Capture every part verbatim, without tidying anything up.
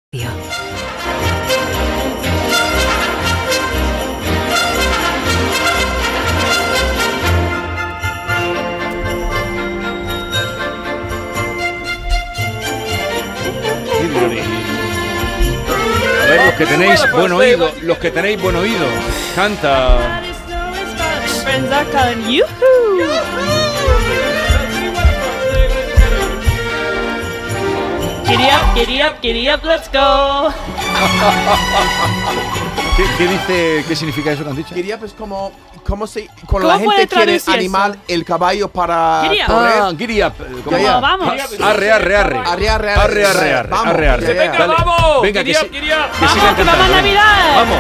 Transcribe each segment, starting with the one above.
A ver, los que tenéis buen oído, los que tenéis buen oído, canta. Friends are calling yoo-hoo. Giddy up, giddy up, giddy up, let's go. ¿Qué, qué dice? ¿Qué significa eso que han dicho? Giddy up es como, como si cuando la gente quiere animar eso? El caballo para giddy up. correr. Ah, giddy up. ¿Cómo ya, vamos? Arre, arre, arre. Arre, arre, arre, arre, arre. Vamos, arre, arre. venga, Dale. vamos. Venga, Giddy que up, sí. giddy up. Que sigan Vamos, que vamos a cantando, Navidad. Vamos.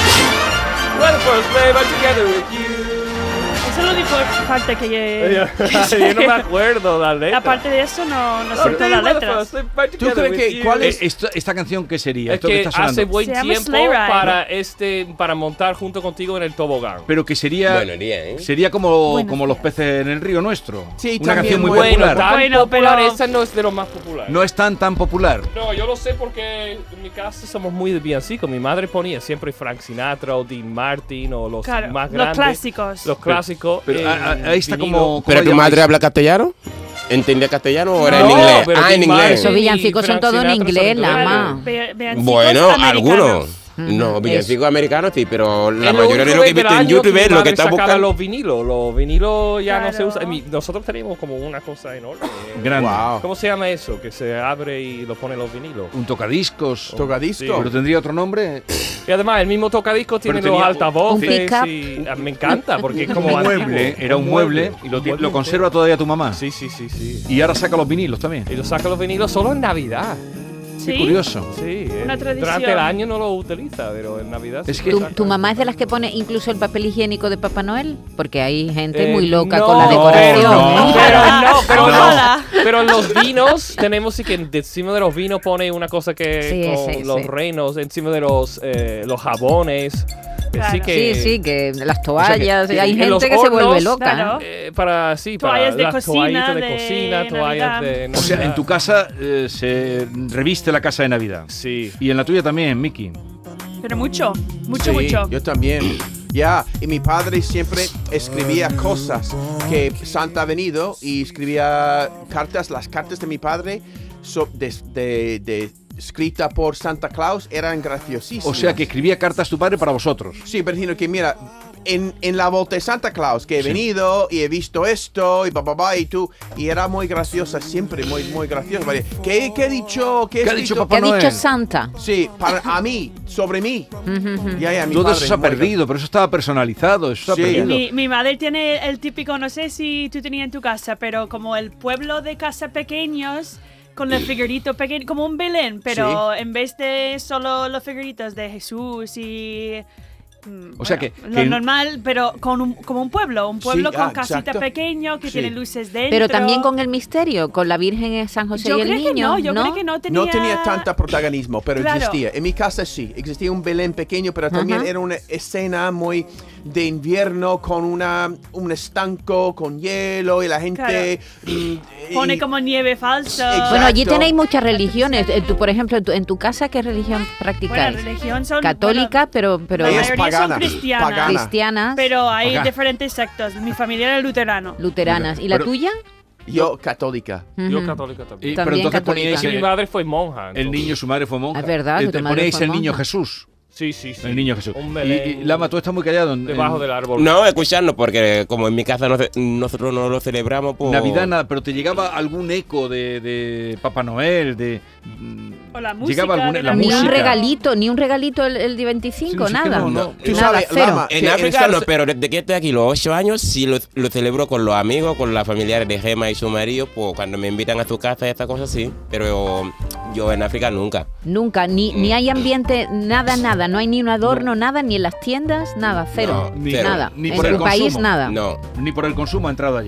Well, first babe, I'm together with you. Eso es lo único parte que yo... Yo no me acuerdo la letra. Aparte de eso, no, no sé todas las letras. ¿Tú crees que cuál Eh, es? esto- esta canción qué sería? Es Esto que está sonando. hace buen Se llama tiempo Sleigh Ride. para este para montar junto contigo en el tobogán. Pero que sería Buenos días, ¿eh? sería como, Buenos como los días. peces en el río nuestro. Sí, una también canción muy muy Bueno, popular. tan Bueno, popular, pero- esa no es de los más populares. No es tan tan popular. No, yo lo sé porque en mi casa somos muy de villancicos. Mi madre ponía siempre Frank Sinatra o Dean Martin o los Claro, más los grandes. clásicos. Los clásicos. Pero en a- a- ahí está vinilo. como. ¿Pero ¿cómo tu madre llamáis? habla castellano? ¿Entendía castellano o era en No, inglés? pero Ah, en Dean inglés. Martin Esos y villancicos son Frank todo en Sinatra son inglés, la ingleses. ma. Be- beancicos Bueno, americanos. algunos. Ujú, No, villancicos americanos sí, pero la Es mayoría de único lo que he del visto en año YouTube mi es lo madre que está sacaba buscando. los vinilos. Los vinilos ya no se Claro. usan. Mi- Nosotros tenemos como una cosa enorme. Grande. Wow. ¿Cómo se llama eso? Que se abre y lo pone los vinilos. Un tocadiscos. Tocadisco. Pero tendría otro nombre. Y además, el mismo tocadiscos tiene Pero los tenía altavoces. un pick-up. Y, ah, me encanta porque es Un como mueble. antiguo. Era un mueble y lo, Un ti- mueble lo conserva todavía tu mamá. Sí, sí, sí, sí. Y ahora saca los vinilos también. Y lo saca los vinilos solo en Navidad. Sí. Qué curioso. Sí, Una eh, tradición. durante el año no lo utiliza, pero en Navidad Es sí que- lo ¿Tu, saca. tu mamá es de las que pone incluso el papel higiénico de Papá Noel? Porque hay gente Eh, muy loca no, con la no, decoración. no. ¿eh? Pero no, pero, Ojalá. no, pero en los vinos tenemos sí que encima de los vinos pone una cosa que Sí, con sí, los sí. reinos, encima de los eh, los jabones. Claro. Así que, Sí, sí, que las o toallas, sea que hay en gente los que se vuelve hornos, loca. claro. eh, para sí, para Toallas de las cocina, toallitas de, de cocina, toallas Navidad. de O sea, en Navidad. tu casa eh, se reviste la casa de Navidad. Sí. Y en la tuya también, Miki. Pero mucho, mucho, Sí, mucho. yo también. Ya, y mi padre siempre escribía cosas que Santa ha venido y escribía cartas. Las cartas de mi padre so- de, de, de- escrita por Santa Claus eran graciosísimas. O sea, que escribía cartas tu padre para vosotros. Sí, pero diciendo que mira, en, en la volta de Santa Claus, que he Sí. venido y he visto esto y papá y tú, y era muy graciosa, siempre muy, muy graciosa. Vale, ¿Qué, qué he dicho? ¿Qué, he ¿Qué ha dicho escrito? papá ¿Qué ha Noel? dicho Santa? Sí, para a mí, sobre mí. Ya, ya, mi Todo padre eso se ha es muy perdido, pero eso estaba personalizado. Eso se ha Sí. perdido. Mi, mi madre tiene el típico, no sé si tú tenías en tu casa, pero como el pueblo de casa pequeños, con los figuritos pequeños, como un Belén, pero en vez de solo los figuritos de Jesús y... mm, O sea bueno, que- lo que- normal, pero con un, como un pueblo, un pueblo Sí, con ah, casita exacto. pequeño que Sí. tiene luces dentro. Pero también con el misterio, con la Virgen San José Yo y el creo que niño. no, yo creo que no tenía... No tenía tanto protagonismo, pero Claro. existía. En mi casa sí, existía un Belén pequeño, pero también Ajá. era una escena muy de invierno con una, un estanco con hielo y la gente... mm, Pone y- como nieve falsa. Exacto. Bueno, allí tenéis muchas religiones. Eh, tú, por ejemplo, en tu, en tu casa, ¿qué religión Bueno, practicáis? religión son... Católica, pero, pero La Ella es mayoría pagana, son cristianas. pagana. cristianas, Pero hay Acá. diferentes sectos. Mi familia era luterano. luteranas. ¿Y la Pero- tuya? Yo, católica. Yo Ujú. católica también. Y- pero También entonces católica. poníais Sí, mi el, madre fue monja. el entonces. niño, su madre fue monja. Es verdad, Eh, que tu te madre ponéis fue el niño monja. Jesús. Sí, sí, sí. El niño Jesús. Un Y, Belén y Lama, tú estás muy callado. En, debajo en del árbol. No, escuchando, porque como en mi casa no ce- nosotros no lo celebramos, pues... Navidad nada, pero te llegaba algún eco de, de Papá Noel, de... mm, O la música. Llegaba alguna- de la Ni Navidad. un música. regalito, ni un regalito el, el día veinticinco, Sí, no sé qué, nada. no, no. Tú Nada, sabes, cero. Lama, En que África Estados- no, pero desde que estoy aquí los ocho años sí lo, lo celebro con los amigos, con las familiares de Gema y su marido, pues cuando me invitan a su casa y estas cosas sí, pero yo en África nunca. Nunca, ni, ni hay ambiente, nada, nada. No hay ni un adorno, nada, ni en las tiendas, nada, cero. No, Ni- cero. Nada. ni en por tu el país, consumo. nada. No. Ni por el consumo ha entrado allí.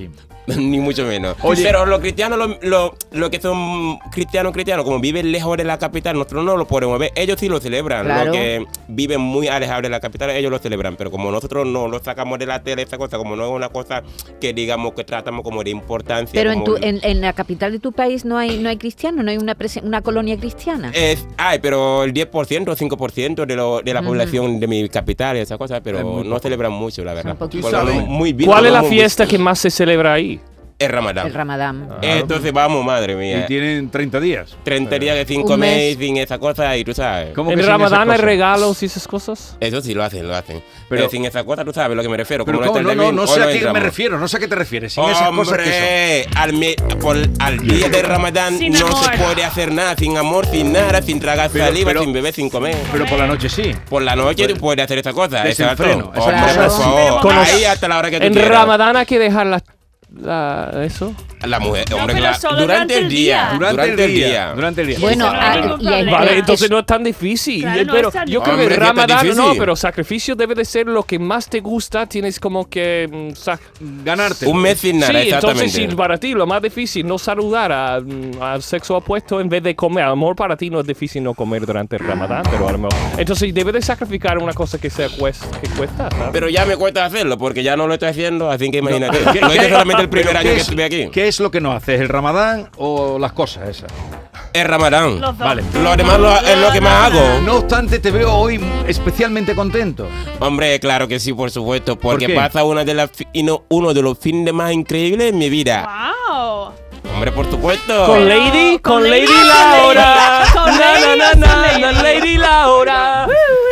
ni mucho menos. Oye. Pero los cristianos, lo, lo, lo que son cristianos, cristianos, como viven lejos de la capital, nosotros no lo podemos ver. Ellos sí lo celebran. Claro. Los que viven muy alejados de la capital, ellos lo celebran. Pero como nosotros no lo sacamos de la tele, esa cosa, como no es una cosa que digamos que tratamos como de importancia. Pero en, como tu, en, en la capital de tu país no hay no hay cristianos, no hay una, prese- una colonia cristiana. Es, ay, pero el diez por ciento o cinco por ciento de, lo, de la Ujú. población de mi capital y esa cosa, pero Es muy no poco. celebran mucho, la verdad. poquito. Porque ¿Sabes? muy bien, ¿Cuál es la muy- fiesta que más se celebra ahí? El Ramadán. El Ramadán. Entonces vamos, madre Y mía. tienen treinta días. treinta días de sin Un comer mes. y sin esa cosa y tú sabes. ¿Cómo que ¿En sin Ramadán esas hay cosas? regalos y esas cosas? Eso sí lo hacen, lo hacen. Pero- Pero sin esa cosa tú sabes a lo que me refiero. Pero como ¿cómo? está No, el no, David, no hoy sé a qué me entramos. refiero, no sé a qué te refieres. Sin esas cosas que son. Hombre, al, me- por, al día de Ramadán Sin no amor. se puede hacer nada, sin amor, sin nada, sin tragar Pero- saliva, pero- sin beber, sin comer. Pero por la noche sí. Por la noche tú puedes hacer esta cosa, Desenfreno, exacto. esas Hombre, cosas por sí. favor, Pero- ahí hasta la hora que tú En quieras. Ramadán hay que dejar la, la- eso. La mujer, No, hombre, pero claro, solo durante el día. Durante, el día. Durante el día. Bueno, Eso no hay ah, ningún y hay- problema. Vale, eh, entonces es- no es tan difícil. Claro, no pero es tan yo creo difícil. que Hombre, Ramadán ¿qué tan no, difícil? pero sacrificio debe de ser lo que más te gusta. Tienes como que mm, sac- Ganarte. Un mes sin nada, sí, entonces exactamente. si para ti lo más difícil no saludar a, mm, al sexo opuesto en vez de comer. A lo mejor para ti no es difícil no comer durante el Ramadán, pero a lo mejor. Entonces debes de sacrificar una cosa que sea cuest- que cuesta, ¿sabes? Pero ya me cuesta hacerlo porque ya no lo estoy haciendo, así que imagínate. ¿Qué- Lo hice qué- solamente el primer pero año qué que es- estuve aquí. ¿Qué es lo que no haces? ¿El Ramadán o las cosas esas? Es Ramadán. Los dos. Vale. Lo demás lo- es lo que más hago. No obstante, te veo hoy especialmente contento. Hombre, claro que sí, por supuesto, porque qué? pasa una de las fi- y no- uno de los fines más increíbles en mi vida. Wow. Hombre, por supuesto. Con Pero- Lady, con con Lady, Lady con Laura. Lady, con Na, Lady, na, con na, Lady. na, Lady Laura.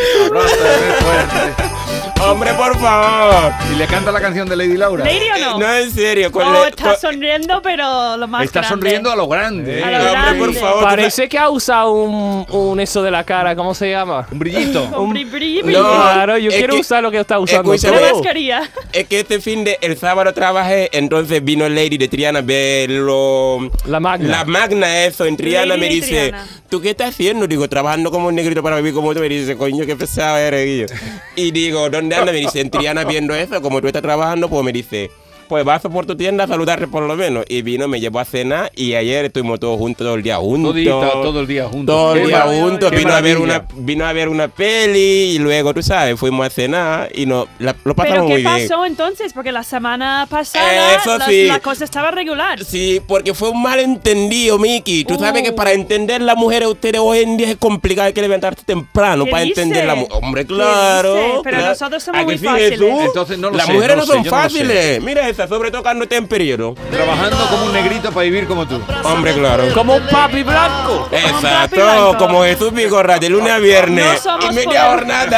Hombre, por favor. ¿Y le canta la canción de Lady Laura? ¿Lady o no? No, en serio. Con No, le- está con- sonriendo, pero lo más Está grande. sonriendo a lo grande. A lo Hombre, grande. por favor. Parece que ha usado un, un eso de la cara, ¿cómo se llama? Un brillito. Un bri- bri- bri- No. Claro, yo es quiero que- usar lo que está usando. escúchame. La todo. mascarilla. Es que este fin de el sábado trabajé, entonces vino Lady de Triana a ver lo, La magna. la magna eso en Triana. Lady Me de dice, Triana. ¿tú qué estás haciendo? Digo, trabajando como un negrito para vivir como tú. Me dice, coño, qué pesado eres, Guillo. Y digo, ¿dónde andas? Me dice, en Triana viendo eso, como tú estás trabajando, pues me dice, pues vas por tu tienda a saludarte por lo menos. Y vino, me llevó a cenar y ayer estuvimos todos juntos todo el día juntos. Todita, todo el día juntos. Todo el Qué día mar- juntos, qué vino a, ver maravilla. una, vino a ver una peli y luego, tú sabes, fuimos a cenar y no, la- lo pasamos ¿Pero qué muy bien. pasó entonces? Porque la semana pasada Eso la, sí. la cosa estaba regular. Sí, porque fue un malentendido, Miki. Tú sabes Uh. que para entender las mujeres ustedes hoy en día es complicado, hay que levantarse temprano ¿Qué para dice? entender la mujer. Hombre, ¿Qué claro. dice? Pero claro. nosotros somos ¿A que muy sí, fáciles. Jesús? Entonces no lo Las sé, mujeres no no, lo sé, son yo no lo sé. fáciles. Mira esa, sobre todo cuando está en periodo. Trabajando como un negrito para vivir como tú. Hombre, claro. Como un papi blanco. papi Exacto, blanco. como Jesús Vigorra, de lunes a viernes. No somos y media poderosos. jornada.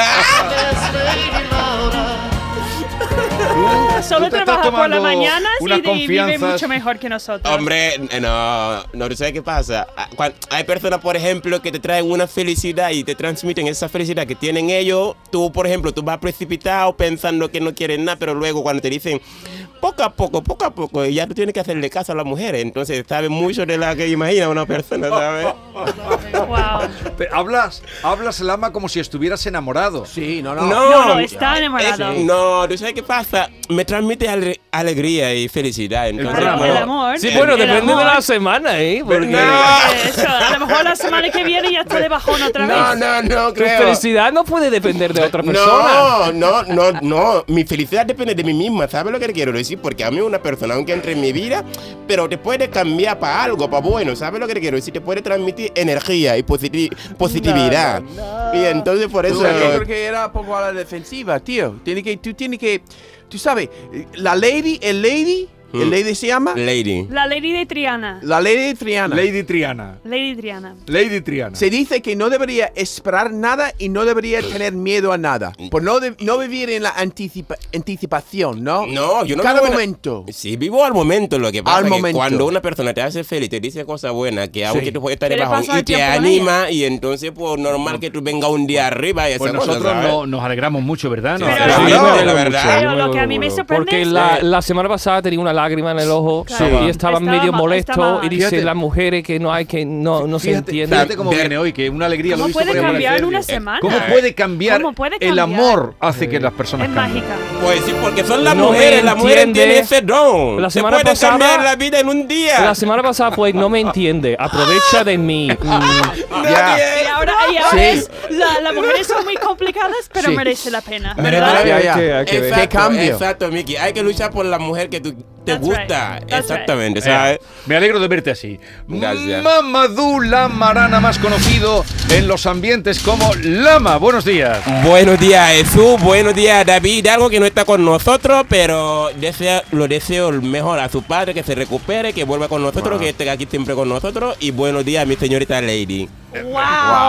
Solo Tú te estás trabaja por las tomando mañanas unas y, y vive confianzas. mucho mejor que nosotros. Hombre, no, no, ¿tú sabes qué pasa? Ah, cuan- Hay personas, por ejemplo, que te traen una felicidad y te transmiten esa felicidad que tienen ellos. Tú, por ejemplo, tú vas precipitado pensando que no quieres nada, pero luego cuando te dicen poco a poco, poco a poco, y ya tú tienes que hacerle caso a las mujeres. Entonces, sabes mucho de la que imagina una persona, ¿sabes? Wow. Pero hablas, hablas el ama como si estuvieras enamorado. Sí, no, no. No, no, está enamorado. es- no, ¿tú sabes qué pasa? Me transmite ale- alegría y felicidad. Entonces, programa. El no. amor. Sí, el- bueno, el depende amor. de la semana, ¿eh? Porque No. Eso, a lo mejor la semana que viene ya está de bajón otra vez. No, no, no, tu creo. felicidad no puede depender de otra persona. No, no, no, no. Mi felicidad depende de mí misma. ¿Sabes lo que quiero decir? Porque a mí una persona, aunque entre en mi vida, pero te puede cambiar para algo, para bueno. ¿Sabes lo que quiero decir? Te puede transmitir energía y positi- positividad. Y entonces por eso... Tú, yo creo que era un poco a la defensiva, tío. Tiene que, tú tienes que, tú sabes, la lady, el lady, el Hmm. lady se llama, Lady. La Lady de Triana. la lady de Triana. Lady Triana. Lady Triana. Lady Triana. Se dice que no debería esperar nada y no debería tener miedo a nada. Por no, de- no vivir en la anticipa- anticipación, ¿no? No, yo no Cada vivo en- momento. Sí, vivo al momento. Lo que pasa Al es que momento. cuando una persona te hace feliz, te dice cosas buenas, que aunque Sí. tú puedes estar ¿Qué de le bajón pasa al y te tiempo con anima, y entonces pues normal que tú vengas un día arriba y esa Pues cosa, nosotros ¿sabes? no, nos alegramos mucho, ¿verdad? Nos Sí, Pero- alegramos. sí, Claro, la verdad. Pero lo que a mí me sorprende Porque es- la, la semana pasada tenía una lágrima en el ojo Claro. y estaba, Estaba medio mal, molesto estaba mal. y dice Fíjate. las mujeres que no hay que no, no se Fíjate, entiende. fíjate cómo Ver- viene hoy, que una alegría lo he ¿Cómo visto puede por ahí cambiar en Sergio. una semana? ¿Cómo puede cambiar? ¿Cómo puede El cambiar? amor hace que las personas Es cambien. mágica. Pues sí, porque son las No me mujeres. Las mujeres entiende. tienen ese don. La Se semana puede pasada- cambiar la vida en un día. La semana pasada pues no me entiende, aprovecha de mí. Mm, Ya. Y ahora, y ahora Sí. es, la- las mujeres son muy complicadas, pero Sí. merece la pena, Merece ¿verdad? la Ya, ya. Hay que- hay que ver. ¿Qué Exacto, cambio? exacto, Miki. Hay que luchar por la mujer que tú te That's gusta. right. That's Exactamente, Eh, ¿sabes? me alegro de verte así. Gracias. Mamadou Lamarana, más conocido en los ambientes como Lama. Buenos días. Buenos días, Jesús. Buenos días, David. Algo que no está con nosotros, pero desea, lo deseo el mejor a su padre, que se recupere, que vuelva con nosotros, que esté aquí siempre con nosotros. Y buenos días, mi señorita Lady. ¡Wow!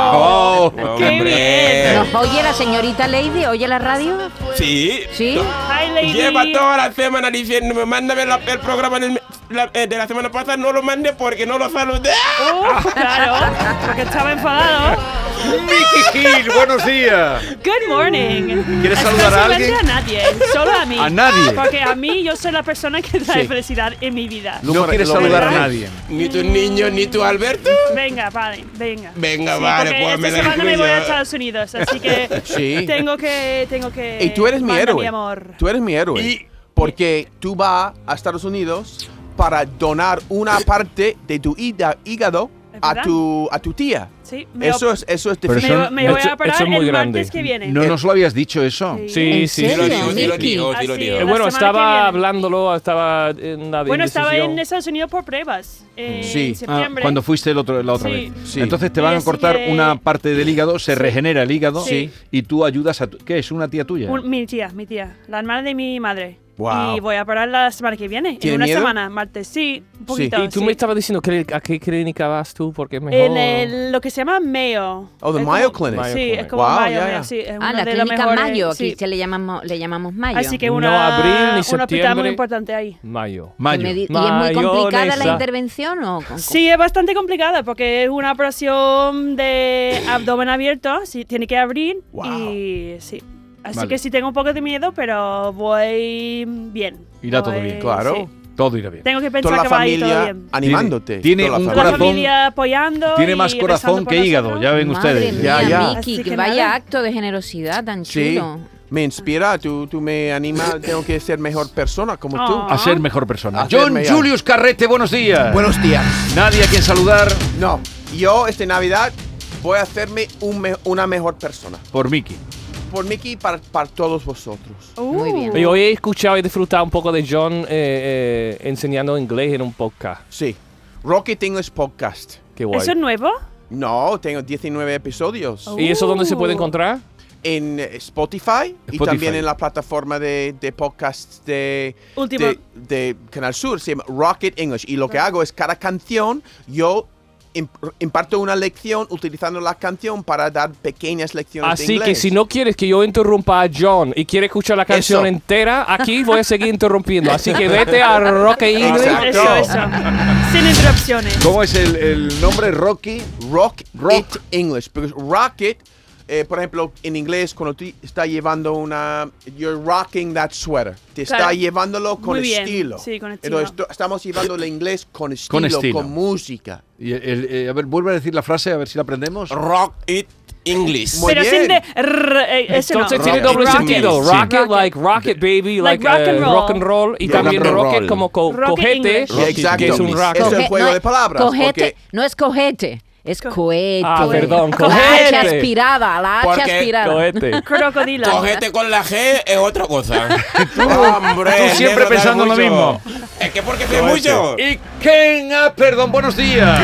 Oh, ¡Qué Hombre. bien! ¿Nos oye la señorita Lady? ¿Oye la radio? Sí. ¿Sí? Hi, lady. Lleva toda la semana diciéndome, mándame la- el programa del- la- eh, de la semana pasada, no lo mande porque no lo saludé. Uh, claro, porque estaba enfadado. Mickey Gil, buenos días. Good morning. ¿Quieres saludar a alguien? Especialmente a nadie, solo a mí. ¿A nadie? Porque a mí yo soy la persona que trae Sí. felicidad en mi vida. No Lo- quieres lo- saludar a ¿verdad? nadie. Ni tu niño, ni tu Alberto. Venga, vale, venga. Venga, Sí, vale, porque pues me esta la semana me voy a incluyo. Estados Unidos, así que Sí. tengo que tengo que Y tú eres mi manda héroe. mi amor. Tú eres mi héroe. Y- Porque tú vas a Estados Unidos para donar una parte de tu híga- hígado ¿Es a verdad? tu, a tu tía. Sí, me, Eso es, eso es Pero me, definitivo. son- me voy Eso- a parar eso es muy el grande. martes que viene. ¿No nos lo habías dicho eso? Sí. Sí, ¿En sí, sí. serio, Sí lo digo, sí lo Miki? digo, sí lo Así digo. Eh, La bueno, semana que estaba viene. hablándolo, estaba en la Bueno, estaba en indecisión. Estados Unidos por pruebas en Sí. Ah, septiembre. cuando fuiste el otro, la otra Sí. vez. Sí. Entonces te Y van a así cortar que- una parte del hígado, se Sí. regenera el hígado Sí. y tú ayudas a... tu- ¿Qué es? ¿Una tía tuya? Un- mi tía, mi tía, la hermana de mi madre. Wow. Y voy a parar la semana que viene. En ¿Tiene una miedo? semana, martes. Sí, un poquito. Y tú sí. me estabas diciendo que a qué clínica vas tú porque es mejor. En el- lo que se llama Mayo. Oh, the Es Mayo como- Clinic. Mayo Sí, Clinic. es como Wow, Mayo, ya, Mayo, ya. sí, es Ah, una la de las clínica mejores, Mayo, aquí sí. se le llamamos, le llamamos Mayo. Así que No una, abril ni un hospital muy septiembre. importante ahí. Mayo. Y Mayo. me di- ¿Y es muy complicada la Mayonesa. intervención o con- Sí, es bastante complicada porque es una operación de abdomen abierto, sí, tiene que abrir Wow. y sí. Así Vale. que sí tengo un poco de miedo, pero voy bien. Irá todo Voy- bien. Claro. sí. Todo irá bien. Tengo que pensar Toda la que va a ir todo familia bien. animándote. Tiene Toda la un Toda familia. la corazón- familia apoyando. Tiene y más rezando corazón por que hígado, nosotros. ya ven Madre ustedes. mía, Ya, ya. Miki, Así que que vaya nada. acto de generosidad tan Sí. chulo. Me inspira, tú, tú me animas, tengo que ser mejor persona como tú. Oh. A ser mejor persona. A ser John mejor. Julius Carrete, buenos días. Buenos días. Nadie a quien saludar No, yo esta Navidad voy a hacerme un me- una mejor persona. por Mickey. Por Mickey y para, para todos vosotros. Uh. Muy bien. Yo he escuchado y disfrutado un poco de John eh, eh, enseñando inglés en un podcast. Sí. Rocket English Podcast. Qué guay. ¿Eso es nuevo? No, tengo diecinueve episodios. Oh. ¿Y eso dónde se puede Uh. encontrar? En eh, Spotify, y Spotify. también en la plataforma de, de podcasts de, Último. de, de Canal Sur. Se llama Rocket English. Y lo que hago es cada canción, yo imp- imparto una lección utilizando la canción para dar pequeñas lecciones de Así inglés. que si no quieres que yo interrumpa a John y quiere escuchar la canción Eso. entera, aquí voy a seguir interrumpiendo. Así que vete a Rock English. Exacto. Eso, eso. Sin interrupciones. ¿Cómo es el, el nombre? Rocky. Rock, Rock. It English. Porque Rocket, eh, por ejemplo, en inglés, cuando tú estás llevando una. You're rocking that sweater. Te está Claro. llevándolo con Muy bien. estilo. Sí, con estilo. Entonces, to- estamos llevando el inglés con estilo, con, estilo. música. Y el- eh, a ver, vuelve a decir la frase, a ver si la aprendemos. Rock it English. Muy Pero bien. sin de... rrr, eh, eso Entonces no. tiene Rocket. doble Rocket. sentido. Sí. Rocket, Rocket. like rocket baby, like, Like rock and eh, roll. rock and roll. Y Yeah, también rock and rocket roll. como co- Rocket cojete, English. Exacto. que es un rocket. Eso es el Coge- juego no de palabras, Cojete, porque- no es cojete, es Co- cohete. Ah, perdón, La cojete. H aspirada, la H Porque aspirada. Cohete. Crocodilo. Cogete con la G es otra cosa. Hombre, Tú siempre negro, da pensando lo mucho. mismo. Es que porque sé mucho. Y Ken, ah, perdón, buenos días.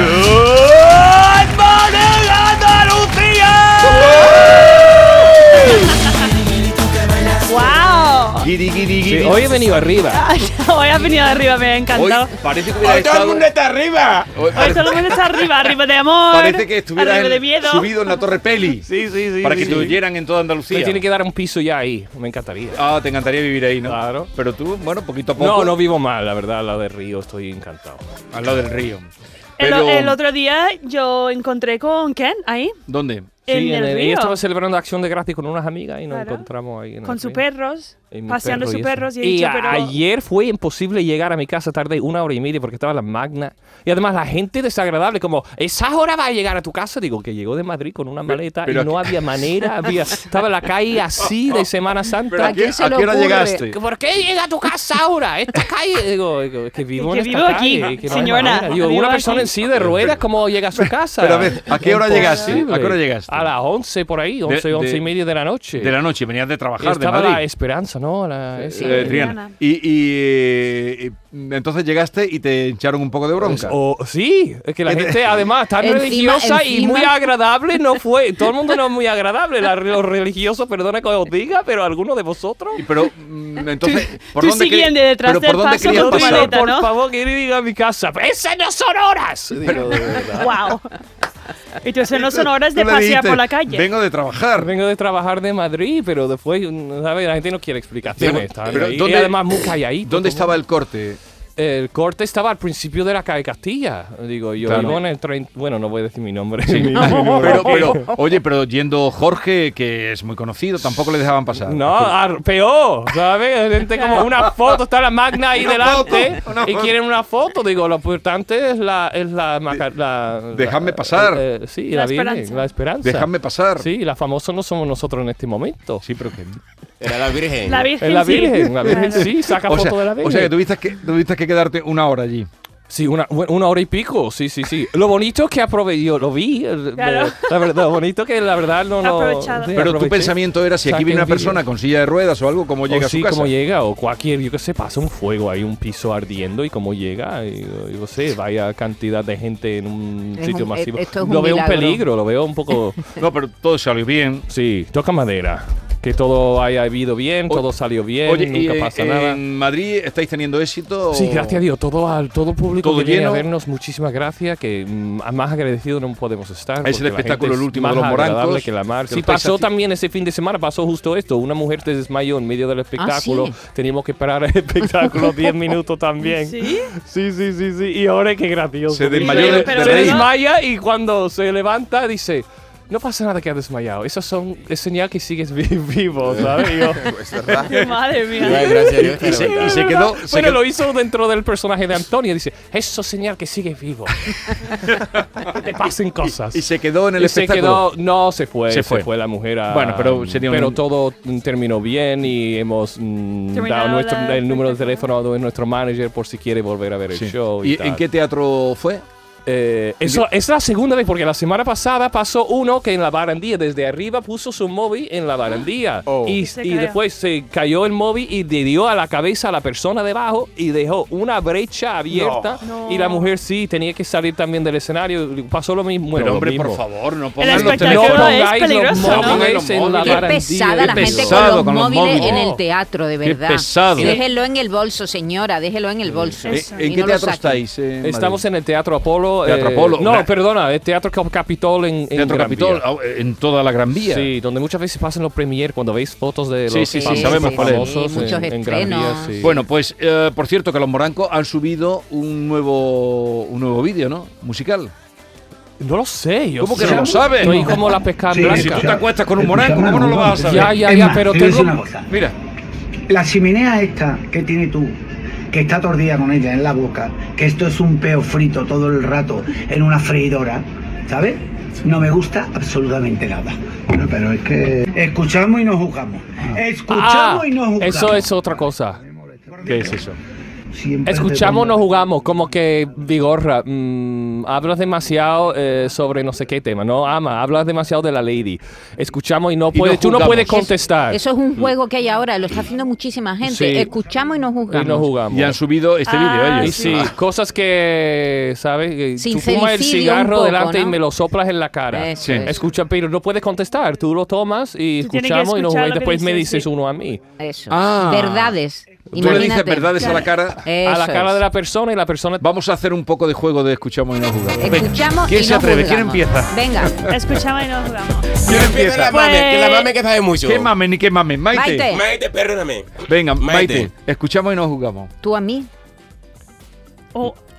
¡Wow! Guiri, guiri, Sí, guiri. hoy he venido arriba. Hoy has venido arriba, me ha Hoy encantado. parece que hubiera Hoy todo el estado. mundo está arriba. Hoy Hoy parece, todo el mundo está arriba, arriba de amor. parece que estuvieras arriba de en- miedo. subido en la Torre Peli. Sí, sí, sí. Para sí, que te sí. oyeran en toda Me Andalucía. tiene que dar un piso ya ahí. Me encantaría. Ah, te encantaría vivir ahí, ¿no? Claro. Pero tú, bueno, poquito a poco. No, no vivo mal, la verdad, al lado del río, estoy encantado. Al lado del río. El, Pero, el otro día yo encontré con Ken ahí, ¿dónde? en Sí, el ella río, estaba celebrando Acción de Gracias con unas amigas y nos Claro. encontramos ahí en con el sus río. perros. Y mi paseando perro sus y eso. perros y he Y dicho, a- pero- ayer fue imposible llegar a mi casa tarde una hora y media porque estaba la magna. Y además la gente desagradable, como, ¿esa hora va a llegar a tu casa? Digo, que llegó de Madrid con una maleta pero y no había manera. Había, estaba en la calle así de Semana Santa. Pero ¿a, ¿A quién qué, se a le qué hora ocurre? llegaste? ¿Por qué llega a tu casa ahora? Esta calle. Digo, digo, es que vivo Que en esta vivo aquí, calle, que no hay señora, manera. Digo, vivo una aquí. persona en silla de ruedas, ¿cómo llega a su casa? Pero a ver, ¿a qué hora llegaste? ¿A qué hora llegaste? A las once por ahí, once, de- once y media de la noche. De la noche, venías de trabajar Estaba de Madrid. la Esperanza, ¿no? La, esa. Eh, Sí, Triana. Triana. Y, y, y entonces llegaste y te echaron un poco de bronca. O- sí, es que la gente además tan Encima- religiosa y encima- muy agradable no fue. Todo el mundo no es muy agradable, la- los religiosos, perdona que os diga, pero algunos de vosotros. Y pero mm, entonces, ¿por tú dónde siguiendo querí- detrás pero del por dónde paso querías con tu pasar? maleta, por ¿no? favor, que diga a mi casa, ¡esas no son horas! Digo, de verdad. Wow. Entonces no son horas de Tú le pasear dijiste, por la calle. Vengo de trabajar. Vengo de trabajar de Madrid, pero después, ¿sabes? La gente no quiere explicaciones. Pero- Estaban pero ahí. ¿dónde- y además muy calladito. ¿Dónde como- estaba el corte? El corte estaba al principio de la calle Castilla. Digo, yo Claro. vivo en el tren. Bueno, no voy a decir mi nombre. Sí. Mi- pero, pero, oye, pero yendo Jorge, que es muy conocido, tampoco le dejaban pasar. No, ar- peor, ¿sabes? Gente como una foto, está la magna ahí Una delante foto, una y foto. quieren una foto. Digo, lo importante es la... Es la, maca- la- Dejadme la- pasar. eh, eh, sí, La la, Virgen, esperanza. la esperanza. Dejadme pasar. Sí, la famosa no somos nosotros en este momento. Sí, pero que... Era la Virgen. La Virgen. Es la sí. Virgen, la Virgen Claro. sí, saca O foto sea, de la Virgen. o sea que tuviste que, tuviste que quedarte una hora allí. Sí, una, una hora y pico, sí, sí, sí. Lo bonito que aproveché, yo lo vi, el- Claro. la verdad, lo bonito que la verdad no lo... Aprovechado. sí, Pero tu aproveché. pensamiento era, si aquí Saqué viene un una persona vídeo. con silla de ruedas o algo, ¿cómo llega O a su sí, casa? cómo llega, o cualquier, yo que sé, pasa un fuego ahí, un piso ardiendo y cómo llega, y yo yo sé, vaya cantidad de gente en un Es sitio un- masivo. esto es un lo veo un milagro. peligro, lo veo un poco... No, pero todo salió bien. Sí, toca madera. Que todo haya ido bien, O- todo salió bien, Oye, y nunca eh, pasa nada. en Madrid estáis teniendo éxito. Sí, gracias a Dios, todo al todo público Todo que viene a lleno. vernos, muchísimas gracias, que mm, más agradecido no podemos estar. Es el porque la espectáculo gente el último es de los más morancos, agradable que la mar. que Sí, lo estáis pasó haci- también ese fin de semana, pasó justo esto, una mujer se desmayó en medio del espectáculo, sí. teníamos que parar el espectáculo diez minutos también. ¿Sí? Sí, sí, sí, sí, y ahora qué gracioso. Se Dice, desmayó de- Pero se de reír. desmaya y cuando se levanta dice... No pasa nada que ha desmayado. Eso son, es señal que sigues vi- vivo, ¿sabes? Y yo- Es verdad. Madre mía. Ay, gracias a Dios. que Y era se, verdad. y se quedó. se bueno, quedó- lo hizo dentro del personaje de Antonio. Dice, eso es señal que sigue vivo. Que te pasen cosas. y se quedó en el Y se espectáculo. quedó, no se fue, Se se fue. fue, la mujer. a- Bueno, pero sería un- pero todo mm, terminó bien y hemos mm, Terminado dado nuestro, la- el número de teléfono de nuestro manager por si quiere volver a ver el Sí. show. ¿Y, ¿Y tal. en qué teatro fue? Eh, eso es la segunda vez, porque la semana pasada pasó uno que en la barandilla, desde arriba, puso su móvil en la barandilla. Oh. Y, Se y cayó. después se cayó el móvil y le dio a la cabeza a la persona debajo y dejó una brecha abierta. No. Y la mujer sí tenía que salir también del escenario. Pasó lo mismo. Bueno, Pero lo hombre, mismo. por favor, no El pongan los No espectáculo teléfonos. es pongáis los peligroso, ¿no? móviles en la Qué Qué barandilla. pesada Qué la gente pesado con los con los móviles móviles. en el teatro, de Qué verdad. pesado. Déjelo en el bolso, señora, déjelo en el bolso. ¿En- Eso. ¿En Y qué no lo teatro saque. estáis? eh, en Estamos Madrid? en el Teatro Apolo. Teatro eh, Apolo. No, Gra- perdona, el Teatro Cap- Capitol en, en Teatro Gran Capitol, Vía. ah, en toda la Gran Vía. Sí, donde muchas veces pasan los premiers cuando veis fotos de los Sí, sí, sí, famosos, sabemos cuál es. famosos Sí, muchos en, en Gran Vía, estrenos. sí. Bueno, pues eh, por cierto que los morancos han subido un nuevo un nuevo vídeo, ¿no? Musical. no lo sé. Yo ¿Cómo que sé. no lo sabes? Estoy como la pescada Sí, Pero blanca. si tú te acuestas con un moranco, ¿cómo no lo vas a saber? Ya, ya, Es ya, más, pero te voy a decir tengo... una cosa. Mira, La chimenea esta que tiene tú, que está tordida con ella en la boca, que esto es un peo frito todo el rato en una freidora, ¿sabes? No me gusta absolutamente nada. Bueno, pero es que escuchamos y no juzgamos. Escuchamos Ah, y no juzgamos. eso es otra cosa. ¿qué es eso? Siempre te Escuchamos, no pongo- jugamos. Como que, Vigorra, mm, hablas demasiado eh, sobre no sé qué tema. No, Ama, hablas demasiado de la lady. Escuchamos y no Y puedes, no tú no juzgamos. puedes contestar. Eso es un juego que hay ahora, lo está haciendo muchísima gente. Sí. Escuchamos y no y juzgamos. no jugamos. Y han subido este Ah, vídeo Y ellos. sí, cosas que, ¿sabes? Que tú Sincericidio fumas el un cigarro poco, delante y ¿no? me lo soplas en la cara. Eso Sí. es. Escucha, pero no puedes contestar. Tú lo tomas y Tú tienes que escuchamos y, no, escuchar y lo que después me dice, dices sí. uno a mí. Eso. Ah. Verdades. Tú le dices Imagínate. verdades a la cara. A la Eso cara es. de la persona y la persona... Vamos a hacer un poco de juego de escuchamos y no jugamos. Venga. Escuchamos ¿Quién y se no atreve? ¿Quién juzgamos. empieza? Venga. Escuchaba y no jugamos. ¿Quién Empieza empieza? la mame, que la Pues- mame que sabe mucho. ¿Qué mame ni qué mame? Maite. Maite. Maite, perdóname. Venga, Maite. Maite. Escuchamos y no jugamos. Tú a mí. Oh,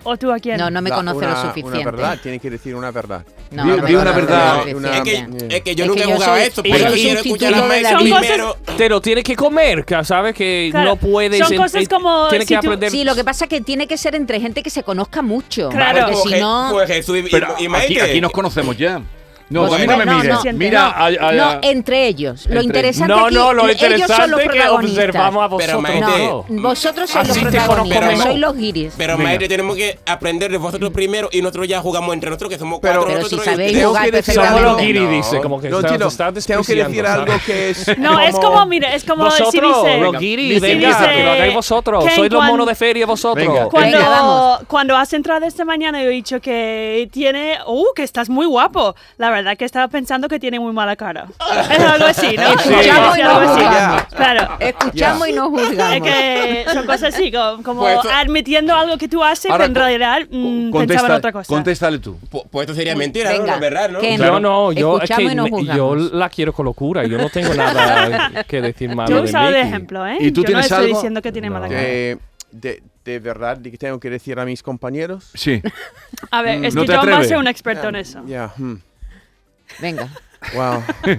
¿O tú a quién? No, no me La- conoce una, lo suficiente. Una verdad, tiene que decir una verdad. No, Di- no di me una conoce verdad. lo Una- Es suficiente. que, es que yo Es nunca que he yo jugado soy- esto, yo pero soy quiero escuchar a sustituto de Maite la- Son cosas- primero. Pero tiene que comer, ¿sabes? Que Claro, no puedes... son en- cosas eh, como Tiene si que tú- aprender... Sí, lo que pasa es que tiene que ser entre gente que se conozca mucho. Claro. Porque Pues si Je- no... pues Jesús y, Pero y aquí, Maite. aquí nos conocemos ya. No, Pues a mí no me no, mires. no, Mira, a- a- no, a- entre ellos. Lo Entre- interesante No, aquí, no, lo ellos son los interesante es que protagonistas. observamos a Pero, vosotros. Maite, No, vosotros sois los Así te protagonistas, conozco sois menos. los guiris. Pero Venga. Maite, tenemos que aprender de vosotros primero y nosotros ya jugamos entre nosotros, que somos Pero- cuatro. Pero nosotros si y sabéis ustedes. jugar Tengo que decir Somos perfectamente. los guiris, No, dice, como que no está- entiendo. está Tengo que despreciando, decir ¿sabes? algo que es No, es como, mira, es como Vosotros, si dice... los guiris, si venga, dice que lo hagáis vosotros. que Sois los cuan- monos de feria vosotros. Venga. Cuando, Venga, vamos. cuando has entrado esta mañana yo he dicho que tiene... ¡Uh, que estás muy guapo! La verdad que estaba pensando que tiene muy mala cara. Es algo así, ¿no? Escuchamos Sí, y algo no así. juzgamos. Claro. Escuchamos y no juzgamos. Es que son cosas así, como, como Pues eso- admitiendo algo que tú haces, Ahora, pero en realidad mm, contesta- pensaba en otra cosa. Contéstale tú. Pu- Pues esto sería mentira, ¿no? Venga, No es verdad, ¿no? que Yo no, yo, es Escuchamos que y no me- yo juzgamos. la quiero con locura. Yo no tengo nada que decir malo Yo he de usado de Mickey. ejemplo, ¿eh? ¿Y tú yo no tienes estoy algo? diciendo que tiene No. mala cara. de, de, de verdad que tengo que decir a mis compañeros. Sí. A ver, es ¿No que te John va a atreves? ser un experto en eso. Ya, hmm, Venga. wow.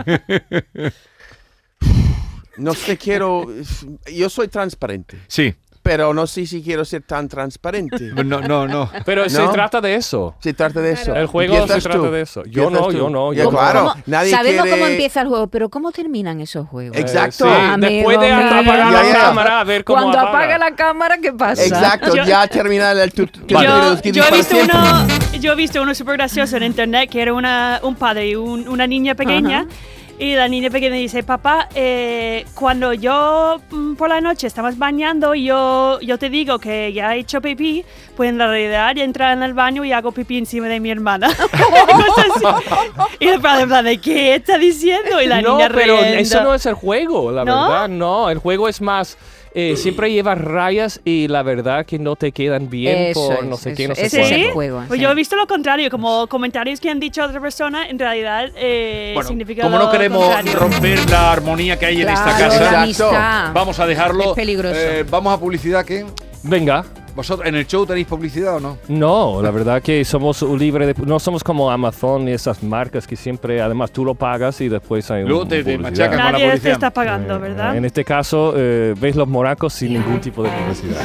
No sé, quiero. Yo soy transparente, Sí. pero no sé si quiero ser tan transparente. No, no, no. Pero se ¿No? trata de eso. Se trata de eso. El juego se ¿Empiezas trata tú? de eso. Yo no, ¿Empiezas tú? yo no, Ya, yo ¿Cómo- claro, cómo- nadie sabemos quiere- cómo empieza el juego, pero ¿cómo terminan esos juegos? Exacto. Eh, sí, Amigo después de mío. apagar Ya, la ya. cámara, a ver cómo Cuando apaga. apaga la cámara, ¿qué pasa? Exacto, Yo- ya terminar el tutorial. Yo, yo he visto uno, yo he visto uno súper gracioso en internet que era una, un padre y un- una niña pequeña. Ajá. Y la niña pequeña dice, papá, eh, cuando yo mm, por la noche estamos bañando, yo, yo te digo que ya he hecho pipí, pues en la realidad entro en el baño y hago pipí encima de mi hermana. Cosas así. Y el padre en plan de, ¿qué está diciendo? Y la no, niña pero riendo. eso no es el juego, la ¿No? verdad. No, el juego es más... eh, siempre llevas rayas y la verdad que no te quedan bien Eso por es, no sé eso qué, no es. sé Ese es cuánto. el juego. Pues sí. yo he visto lo contrario, como comentarios que han dicho otra persona, en realidad eh, Bueno, significa como lo no queremos contrario. romper la armonía que hay en esta Claro, casa, la Exacto. amistad. vamos a dejarlo. Es peligroso. Eh, vamos a publicidad, ¿qué? Venga. ¿Vosotros en el show tenéis publicidad o no? No, la verdad que somos libres de... No somos como Amazon y esas marcas que siempre, además, tú lo pagas y después hay un Luego te- te publicidad. machacan. con la Nadie te publicidad. está pagando, ¿verdad? En este caso, eh, ves los moracos sin ningún tipo de publicidad.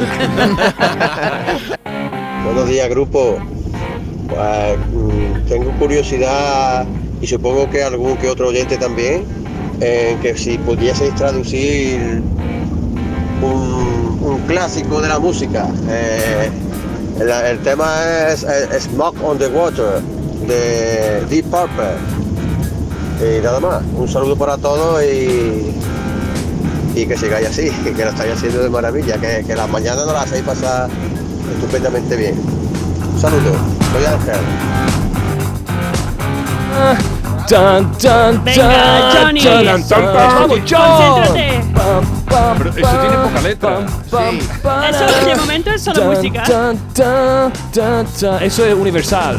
Buenos días, grupo. Pues, mm, tengo curiosidad y supongo que algún que otro oyente también, en que si pudieseis traducir un, un clásico de la música. Eh, el, el tema es, es Smoke on the Water de Deep Purple. Y nada más, un saludo para todos y, y que sigáis así, que lo estáis haciendo de maravilla, que, que las mañanas nos las hacéis pasar estupendamente bien. Un saludo, soy Ángel. Tan, tan, Venga, tan, Johnny. tan, tan, tan. ¡Vamos, John! Concéntrate. Pero eso tiene poca letra. Sí. Eso de momento es solo Tan, música. tan, tan, tan, tan. Eso es universal.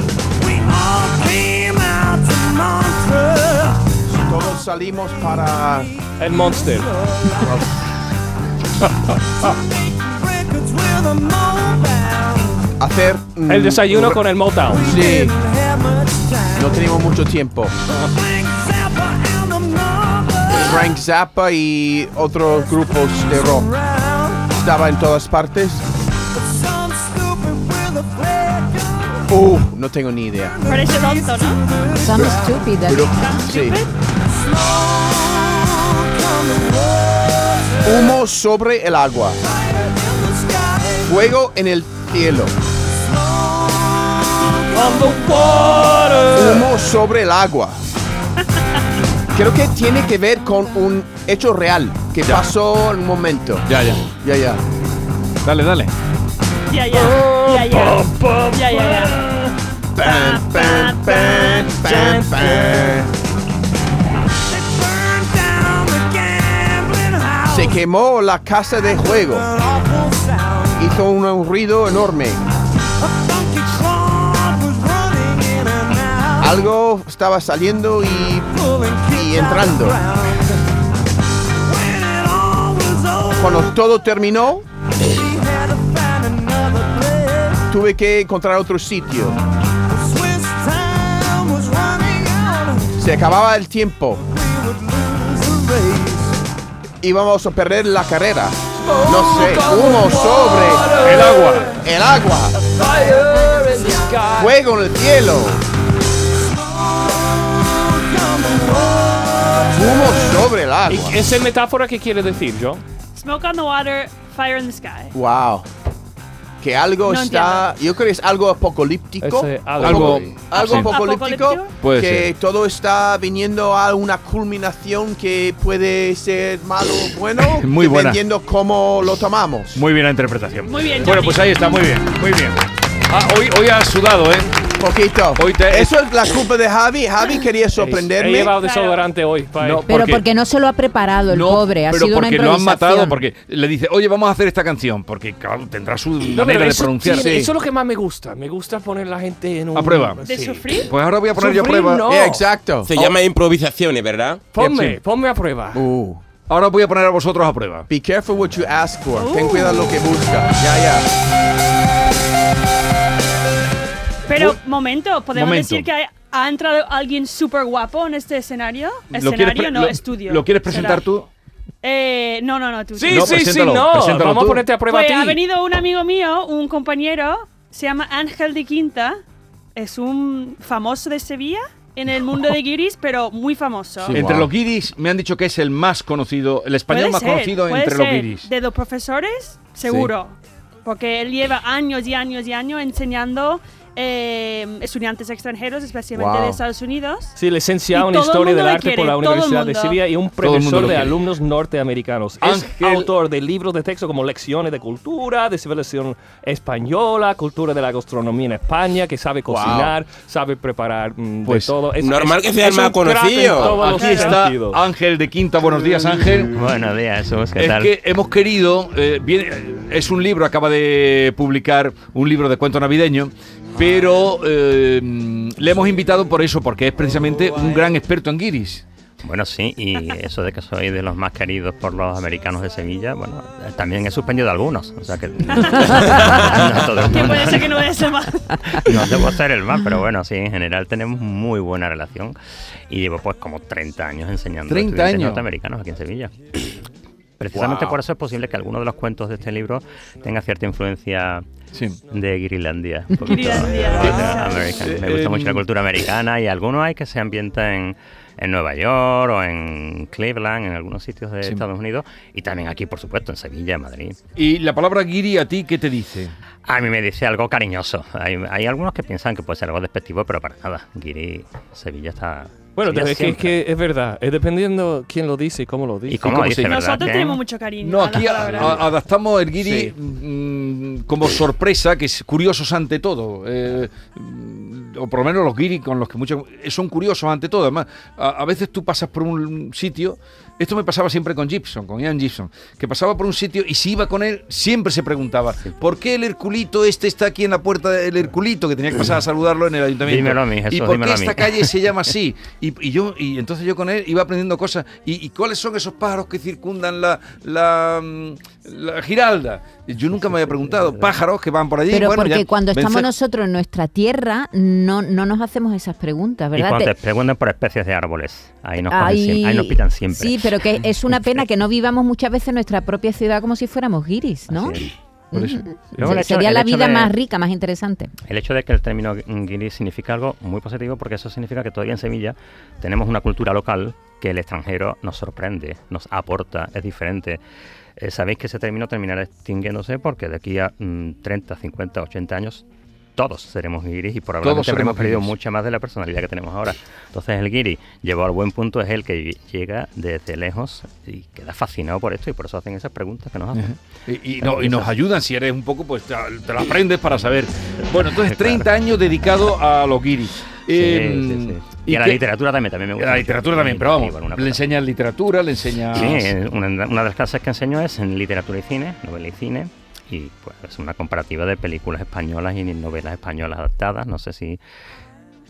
Todos salimos para. El Monster. Hacer. mm, El desayuno un- con el Motown. Sí. No tenemos mucho tiempo. Frank Zappa y otros grupos de rock. Estaba en todas partes. Uh, no tengo ni idea. Parece tonto, ¿no? Some stupid. Pero, sí. Humo sobre el agua. Fuego en el cielo. Humo sobre el agua. Creo que tiene que ver con un hecho real que Ya. pasó en un momento. Ya, ya. Ya, ya. Dale, dale. Ya, ya. Ya, ya. Ya, ya, ya. Pam, pam, pam, pam, pam. Se quemó la casa de juego. Hizo un, un ruido enorme. Algo estaba saliendo y, y entrando. Cuando todo terminó, tuve que encontrar otro sitio. Se acababa el tiempo. Íbamos a perder la carrera. No sé, humo sobre El agua. el agua. Fuego en el cielo. Humo sobre el agua. ¿Y esa metáfora qué quiere decir, John? Smoke on the water, fire in the sky. Wow. Que algo No está, yo creo que es algo apocalíptico. Ese algo algo- algo sí. apocalíptico. ¿Apocalíptico? Puede que ser. todo está viniendo a una culminación que puede ser malo o bueno. Muy buena. Dependiendo cómo lo tomamos. Muy bien la interpretación. Muy bien, Bueno, Johnny. pues ahí está, muy bien, muy bien. Ah, hoy, hoy has sudado, ¿eh? Poquito. Hoy te- Eso es la culpa de Javi. Javi quería He sorprenderme. llevado Claro. desodorante hoy. pa' No, Pero porque- porque no se lo ha preparado el No, pobre, ha pero sido una porque lo han improvisación. matado, porque le dice, oye, vamos a hacer esta canción, porque claro, tendrá su No, pero manera de eso, pronunciar. sí, eso es lo que más me gusta. Me gusta poner la gente en un... A prueba. ¿De Sí. sufrir? Pues ahora voy a poner yo a Sufrir, prueba. no. Eh, exacto. Se llama improvisaciones, ¿verdad? Ponme, Sí. ponme a prueba. Uh, Ahora voy a poner a vosotros a prueba. be careful what you ask for. Ten Uh. cuidado lo que buscas. Ya, ya. Pero, momento, ¿podemos Momento. decir que hay- ha entrado alguien súper guapo en este escenario? ¿Lo quieres, Escenario, pre- no, lo- estudio. ¿Lo quieres presentar Será. tú? Eh, no, no, no, tú. Sí, No, sí, sí, preséntalo, no. preséntalo Vamos tú. a ponerte a prueba Pues a ti. ha venido un amigo mío, un compañero, se llama Ángel de Quinta. Es un famoso de Sevilla en el mundo de guiris, pero muy famoso. Sí. Entre Wow. los guiris me han dicho que es el más conocido, el español Puede más ser, conocido puede entre los ser. guiris. De los profesores, seguro. Porque él lleva años y años y años enseñando eh, estudiantes extranjeros, especialmente Wow. de Estados Unidos. Sí, licenciado Y en todo el Historia mundo del lo Arte por quiere, la todo el Universidad de mundo. Sevilla y un Todo el mundo profesor lo de quiere. alumnos norteamericanos. Ángel- Es autor de libros de texto como Lecciones de Cultura, de Civilización Española, Cultura de la Gastronomía en España, que sabe cocinar, sabe preparar mm, Pues, de todo. Es, normal es- que sea el es un más crack en conocido. todos los Aquí está sentidos. Ángel de Quinta. Buenos días, Ángel. Buenos días, Jesús, ¿qué Es tal? que hemos querido, eh, viene- es un libro, acaba de publicar un libro de cuento navideño, pero eh, le hemos invitado por eso, porque es precisamente un gran experto en guiris. Bueno, sí, y eso de que soy de los más queridos por los americanos de Sevilla, bueno, eh, también he suspendido algunos, o sea que... no todo el Que mundo. puede ser que no es el más. No debo ser el más, pero bueno, sí, en general tenemos muy buena relación y llevo pues como treinta años enseñando a treinta estudiantes años. norteamericanos aquí en Sevilla. Precisamente Wow. por eso es posible que alguno de los cuentos de este libro tenga cierta influencia Sí. de Guirilandia. un poquito, Guirilandia, de exacto. American. Me Eh, gusta em, mucho la cultura americana y algunos hay que se ambientan en, en Nueva York o en Cleveland, en algunos sitios de Sí. Estados Unidos y también aquí, por supuesto, en Sevilla, en Madrid. Y la palabra guiri a ti, ¿qué te dice? A mí me dice algo cariñoso. Hay, hay algunos que piensan que puede ser algo despectivo, pero para nada. Guiri, Sevilla está... Bueno, Sevilla es que, es siempre. que es verdad, es dependiendo quién lo dice y cómo lo dice. ¿Y cómo cómo dice, se- verdad? Nosotros que- tenemos mucho cariño. No, a la aquí a- palabra. a- adaptamos el guiri Sí. mm, como sorpresa, que es curiosos ante todo. eh, mm, o por lo menos los guiri con los que muchos son curiosos ante todo. Además, a, a veces tú pasas por un sitio. Esto me pasaba siempre con Gibson, con Ian Gibson, que pasaba por un sitio y si iba con él, siempre se preguntaba, ¿por qué el Herculito este está aquí en la puerta del Herculito? Que tenía que pasar a saludarlo en el ayuntamiento. Dímelo a mí, Jesús, ¿Y por qué dímelo a mí. esta calle se llama así? Y, y yo y entonces yo con él iba aprendiendo cosas. ¿Y, y cuáles son esos pájaros que circundan la, la, mm, la Giralda? Yo nunca me había preguntado. Pájaros que van por allí. Pero bueno, porque ya cuando estamos vence- nosotros en nuestra tierra, no, no nos hacemos esas preguntas, Y ¿verdad? cuando Te- te preguntan por especies de árboles, ahí nos, cogen Ahí- siempre- ahí nos pitan siempre. Sí, pero que es una pena que no vivamos muchas veces en nuestra propia ciudad como si fuéramos guiris, ¿no? Así es. Por eso. Luego el Se- hecho- Sería el la hecho vida de- más rica, más interesante. El hecho de que el término guiri significa algo muy positivo, porque eso significa que todavía en Sevilla tenemos una cultura local que el extranjero nos sorprende, nos aporta, es diferente. Eh, Sabéis que ese término terminará extinguiéndose porque de aquí a mm, treinta, cincuenta, ochenta años todos seremos guiris y probablemente seremos habremos perdido guiris. mucha más de la personalidad que tenemos ahora. Entonces el guiri, llevado al buen punto, es el que llega desde lejos y queda fascinado por esto y por eso hacen esas preguntas que nos hacen. Y, y no- y nos ayudan, si eres un poco, pues te, te lo aprendes para saber. Bueno, entonces treinta años dedicado a los guiris. Sí, Eh, sí, sí. Y, a la qué- literatura también, también me a gusta. la mucho. literatura también, pero Sí, vamos, bueno, una le cosa. enseñas literatura, le enseñas... Sí, eh, una, una de las clases que enseño es en literatura y cine, novela y cine, y pues es una comparativa de películas españolas y novelas españolas adaptadas. No sé si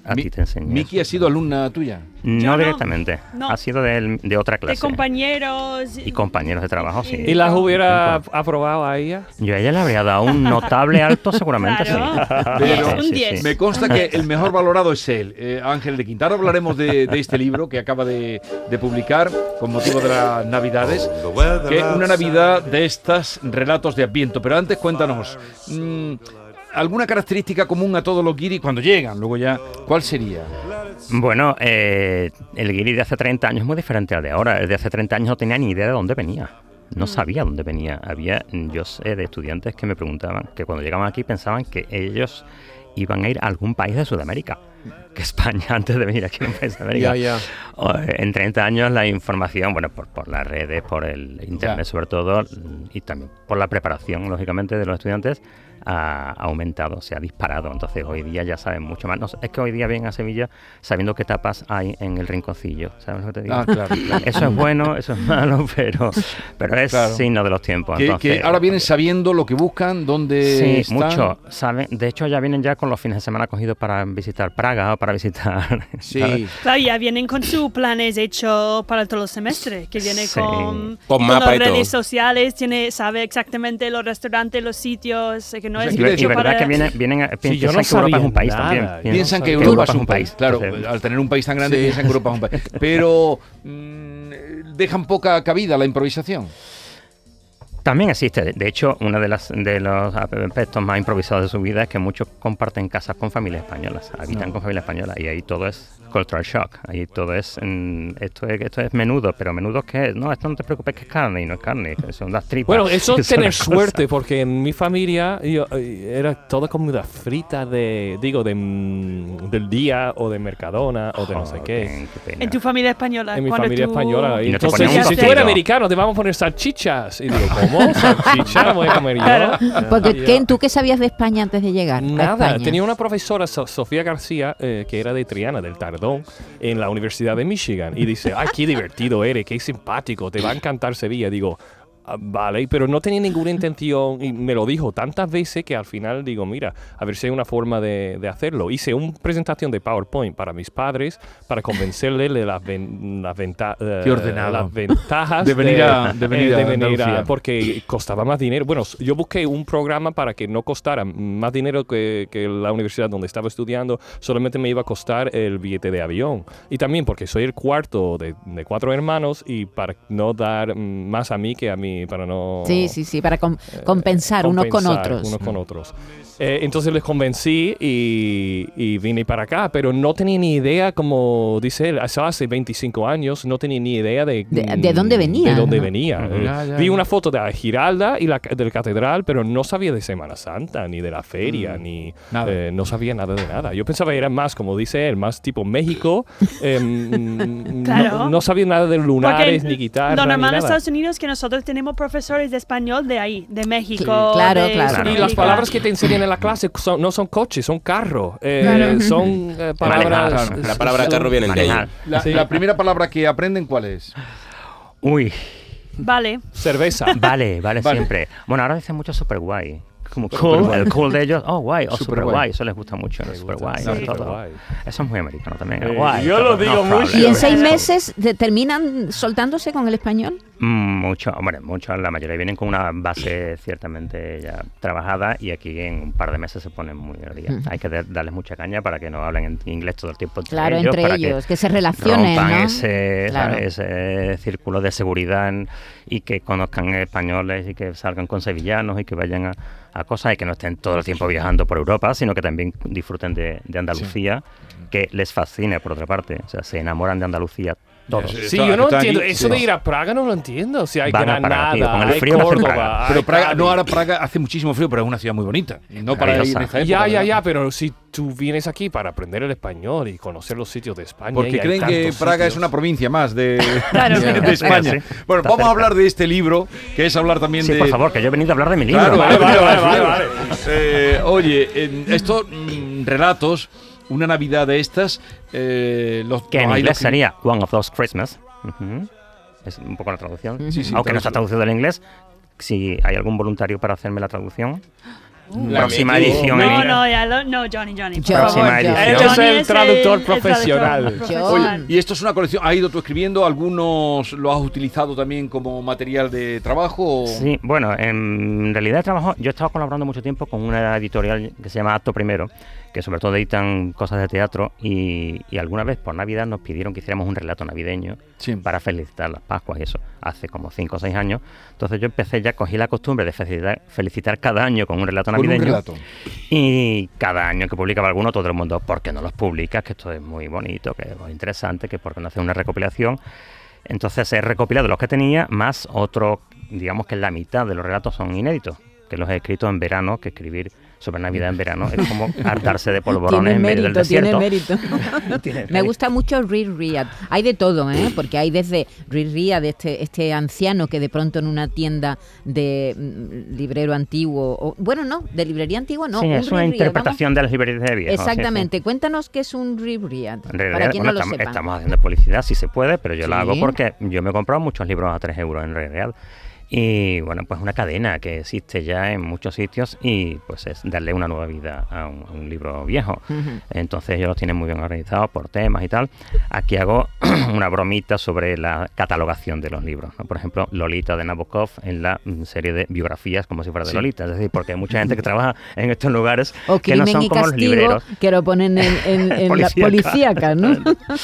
a Mi- ti te enseña. Miki ha sido alumna tuya. No Yo no. directamente, No. ha sido de, de otra De clase. compañeros. Y compañeros de trabajo, sí. ¿Y las hubiera aprobado a ella? Yo a ella le habría dado un notable alto, seguramente Claro. sí. Pero- Sí, Un sí, diez. sí. Me consta que el mejor valorado es él, eh, Ángel de Quinta. Ahora hablaremos de, de este libro que acaba de, de publicar con motivo de las Navidades, que una Navidad de estas relatos de Adviento. Pero antes cuéntanos, mm, ¿alguna característica común a todos los guiris cuando llegan? Luego ya, ¿cuál sería? Bueno, eh, el guiri de hace treinta años es muy diferente al de ahora. El de hace treinta años no tenía ni idea de dónde venía. No sabía dónde venía. Había, yo sé, de estudiantes que me preguntaban, que cuando llegaban aquí pensaban que ellos iban a ir a algún país de Sudamérica, que España antes de venir aquí a un país de América. Ya, ya. O, eh, En treinta años la información, bueno, por, por las redes, por el internet Ya. sobre todo, y también por la preparación, lógicamente, de los estudiantes, ha aumentado, se ha disparado. Entonces hoy día ya saben mucho más. No, es que hoy día vienen a Sevilla sabiendo qué tapas hay en el rinconcillo. ¿Sabes lo que te digo? Ah, claro, claro. Eso es bueno, eso es malo, pero, pero es Claro. signo de los tiempos. Que, Entonces, que ahora vienen sabiendo lo que buscan, dónde Sí, están. mucho. Saben, de hecho, ya vienen ya con los fines de semana cogidos para visitar Praga o para visitar. Sí. Claro, ya vienen con sus planes hechos para todo el semestre, que viene Sí. con, Con con mapa las y todo. redes sociales, tiene, sabe exactamente los restaurantes, los sitios, que no O sea, es quiere Y, decir y verdad para... que vienen, vienen a, Sí, yo piensan no que Europa es sabía un país nada, también. yo Piensan no que sabía. Europa es un país, claro, Entonces, al tener un país tan grande Sí. piensan que Europa es un país, pero mm, dejan poca cabida a la improvisación. También existe. De- De hecho, uno de, las, de los aspectos más improvisados de su vida es que muchos comparten casas con familias españolas, habitan No. con familias españolas, y ahí todo es cultural shock. Ahí todo es, mm, esto es, esto es menudo, pero menudo que no, esto no te preocupes que es carne y no es carne, que son las tripas. Bueno, eso es Son tener las cosas. suerte, porque en mi familia yo, eh, era toda comida frita de, digo, de, mm, del día o de Mercadona o de no sé Joder, qué. qué pena. En tu familia española. En mi cuando familia tú- española. Y no te Entonces, ponían un si tú vestido. eres americano, te vamos a poner salchichas. Y digo, ¿cómo? ¿Salchicha? Voy a comer yo. Claro. Porque, Ya. ¿qué, ¿tú qué sabías de España antes de llegar? a Nada, España? tenía una profesora, So- Sofía García, eh, que era de Triana, del Tardón, en la Universidad de Michigan. Y dice, ay, qué divertido eres, qué simpático, te va a encantar Sevilla. Digo, "Ah, vale, pero no tenía ninguna intención y me lo dijo tantas veces que al final digo, mira, a ver si hay una forma de, de hacerlo. Hice una presentación de PowerPoint para mis padres para convencerles de las, ven- las, venta- eh, Qué ordenado. las ventajas De venir a- de venir eh, a de venir a- Andalucía. porque costaba más dinero. Bueno, s- yo busqué un programa para que no costara más dinero que, que la universidad donde estaba estudiando, solamente me iba a costar el billete de avión. Y también porque soy el cuarto de, de cuatro hermanos y para no dar mm, más a mí que a mí, para no... Sí, sí, sí, para com- compensar unos con compensar otros. unos con otros. Eh, entonces les convencí y, y vine para acá, pero no tenía ni idea, como dice él, eso hace veinticinco años, no tenía ni idea de... De- de dónde venía, De dónde ¿no? venía. Ujú. Eh, Ya, ya, vi ya. una foto de la Giralda y la, ca- de la catedral, pero no sabía de Semana Santa, ni de la feria, Mm. ni... Nada. eh, no sabía nada de nada. Yo pensaba que era más, como dice él, más tipo México. em, Claro. no, no sabía nada de lunares, Porque ni guitarra, lo ni normal en nada. Estados Unidos es que nosotros tenemos profesores de español de ahí, de México, Claro, de claro. Y Sudamérica. las palabras que te enseñan en la clase son- no son coches, son carro. Eh, Claro. Son eh, palabras... Manejar. La palabra son- carro viene de ahí. Manejar. La, Sí. la primera palabra que aprenden, ¿cuál es? Uy, Vale. Cerveza. vale, vale, Vale. siempre. Bueno, ahora dicen mucho super guay. Como Super cool, guay. el cool de ellos, oh guay, o Super super guay. guay, eso les gusta mucho, el super guay, Sí. todo. Guay. Eso es muy americano también, Eh, guay. yo todo, lo digo no mucho. problem. ¿Y en seis Claro. meses de- terminan soltándose con el español? Mm, Mucho, hombre, mucho, la mayoría vienen con una base ciertamente ya trabajada y aquí en un par de meses se ponen muy al día. Ujú. Hay que de- darles mucha caña para que no hablen en inglés todo el tiempo entre Claro, ellos, entre para ellos, que, que se relacionen, rompan ¿no? ese, Claro. ¿sabes? ese círculo de seguridad en- y que conozcan españoles y que salgan con sevillanos y que vayan a, a cosas y que no estén todo el tiempo viajando por Europa, sino que también disfruten de, de Andalucía, que les fascine por otra parte, o sea, se enamoran de Andalucía todos. Sí, Sí, Está- yo no está entiendo. aquí, Eso sí. de ir a Praga no lo entiendo. Si hay Van a Praga, Granada, tío, con el hay frío que hace Córdoba, Praga. Pero hay Praga, Cádiz. no, ahora Praga hace muchísimo frío, pero es una ciudad muy bonita. Y no para ir en Maravillosa. esta época. Ya, ya, ¿verdad? ya, pero si tú vienes aquí para aprender el español y conocer los sitios de España... y Porque hay creen que tantos Praga es sitios. una provincia más de, Claro. de- de España. Sí, Bueno, está vamos a cerca. hablar de este libro, que es hablar también Sí, de... por favor, que yo he venido a hablar de mi libro. Claro, Vale, eh, vale, mira, vale, mira. vale, Eh, oye, en estos mm, relatos, una Navidad de estas, eh, los Que en los hay inglés los que- sería One of Those Christmas. Ujú. Es un poco la traducción. Sí, sí, Aunque no está tradúcelo. traducido del inglés, si hay algún voluntario para hacerme la traducción. Próxima Lamento. edición. No, Emilio. no, ya lo, no, Johnny, Johnny, por Próxima favor. edición. Eh, Él es Johnny el traductor profesional. traductor profesional. Oye, y esto es una colección, ¿has ido tú escribiendo? ¿Algunos lo has utilizado también como material de trabajo? O... Sí, bueno, en realidad de trabajo, yo he estado colaborando mucho tiempo con una editorial que se llama Acto Primero, que sobre todo editan cosas de teatro, y, y alguna vez por Navidad nos pidieron que hiciéramos un relato navideño Sí. para felicitar las Pascuas y eso, hace como cinco o seis años. Entonces yo empecé ya, cogí la costumbre de felicitar, felicitar cada año con un relato Con un navideño. relato. Y cada año que publicaba alguno, todo el mundo, ¿por qué no los publicas? Que esto es muy bonito, que es muy interesante, que por qué no haces una recopilación. Entonces he recopilado los que tenía, más otro, digamos que la mitad de los relatos son inéditos, que los he escrito en verano, que escribir sobre Navidad en verano es como hartarse de polvorones Tiene en medio del mérito, tiene desierto. mérito. Tiene Me mérito. gusta mucho Rick Riad. Hay de todo, ¿eh? Porque hay desde Rick Riad, este, este anciano que de pronto en una tienda de mm, librero antiguo, o, bueno, no, de librería antigua no. Sí, un es una Rick Riad, interpretación de las librerías de viejo. vamos. Exactamente. Cuéntanos qué es un Rick Riad, En para realidad, quien bueno, no lo estamos, sepa. estamos haciendo publicidad si se puede, pero yo Sí. la hago porque yo me he comprado muchos libros a tres euros en realidad. Y bueno, pues una cadena que existe ya en muchos sitios y pues es darle una nueva vida a un, a un libro viejo. Ujú. Entonces ellos los tienen muy bien organizados por temas y tal. Aquí hago una bromita sobre la catalogación de los libros, ¿no? Por ejemplo, Lolita de Nabokov en la mm, serie de biografías como si fuera de Sí. Lolita. Es decir, porque hay mucha gente que trabaja en estos lugares O que no Crimen son y como los Castigo, libreros. que lo ponen en, en, en la Policíaca. policíaca, ¿no?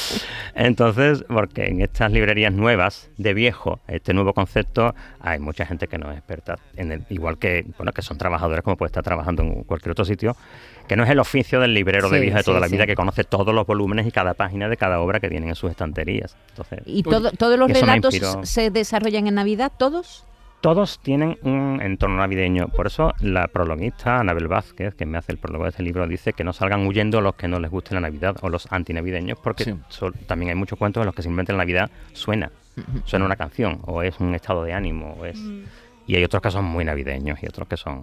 Entonces, porque en estas librerías nuevas de viejo, este nuevo concepto, hay mucha gente que no es experta en el, igual que, bueno, que son trabajadores como puede estar trabajando en cualquier otro sitio, que no es el oficio del librero de Sí, viejo de toda sí, la vida sí. que conoce todos los volúmenes y cada página de cada obra que tienen en sus estanterías. Entonces, ¿Y todo, todos los Eso me relatos inspiró. se desarrollan en Navidad? ¿Todos? todos tienen un entorno navideño. Por eso la prologuista, Anabel Vázquez, que me hace el prólogo de este libro, dice que no salgan huyendo los que no les guste la Navidad o los antinavideños, porque Sí. son- también hay muchos cuentos en los que simplemente la Navidad suena. Suena una canción, o es un estado de ánimo, o es... Y hay otros que son muy navideños y otros que son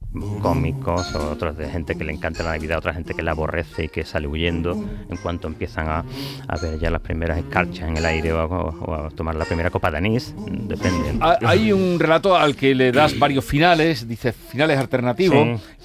cómicos, o otros de gente que le encanta la Navidad, otra gente que la aborrece y que sale huyendo en cuanto empiezan a, a ver ya las primeras escarchas en el aire o a, o a tomar la primera copa de anís, depende. Ha- Hay un relato al que le das varios finales, dices finales alternativos. Sí, sí,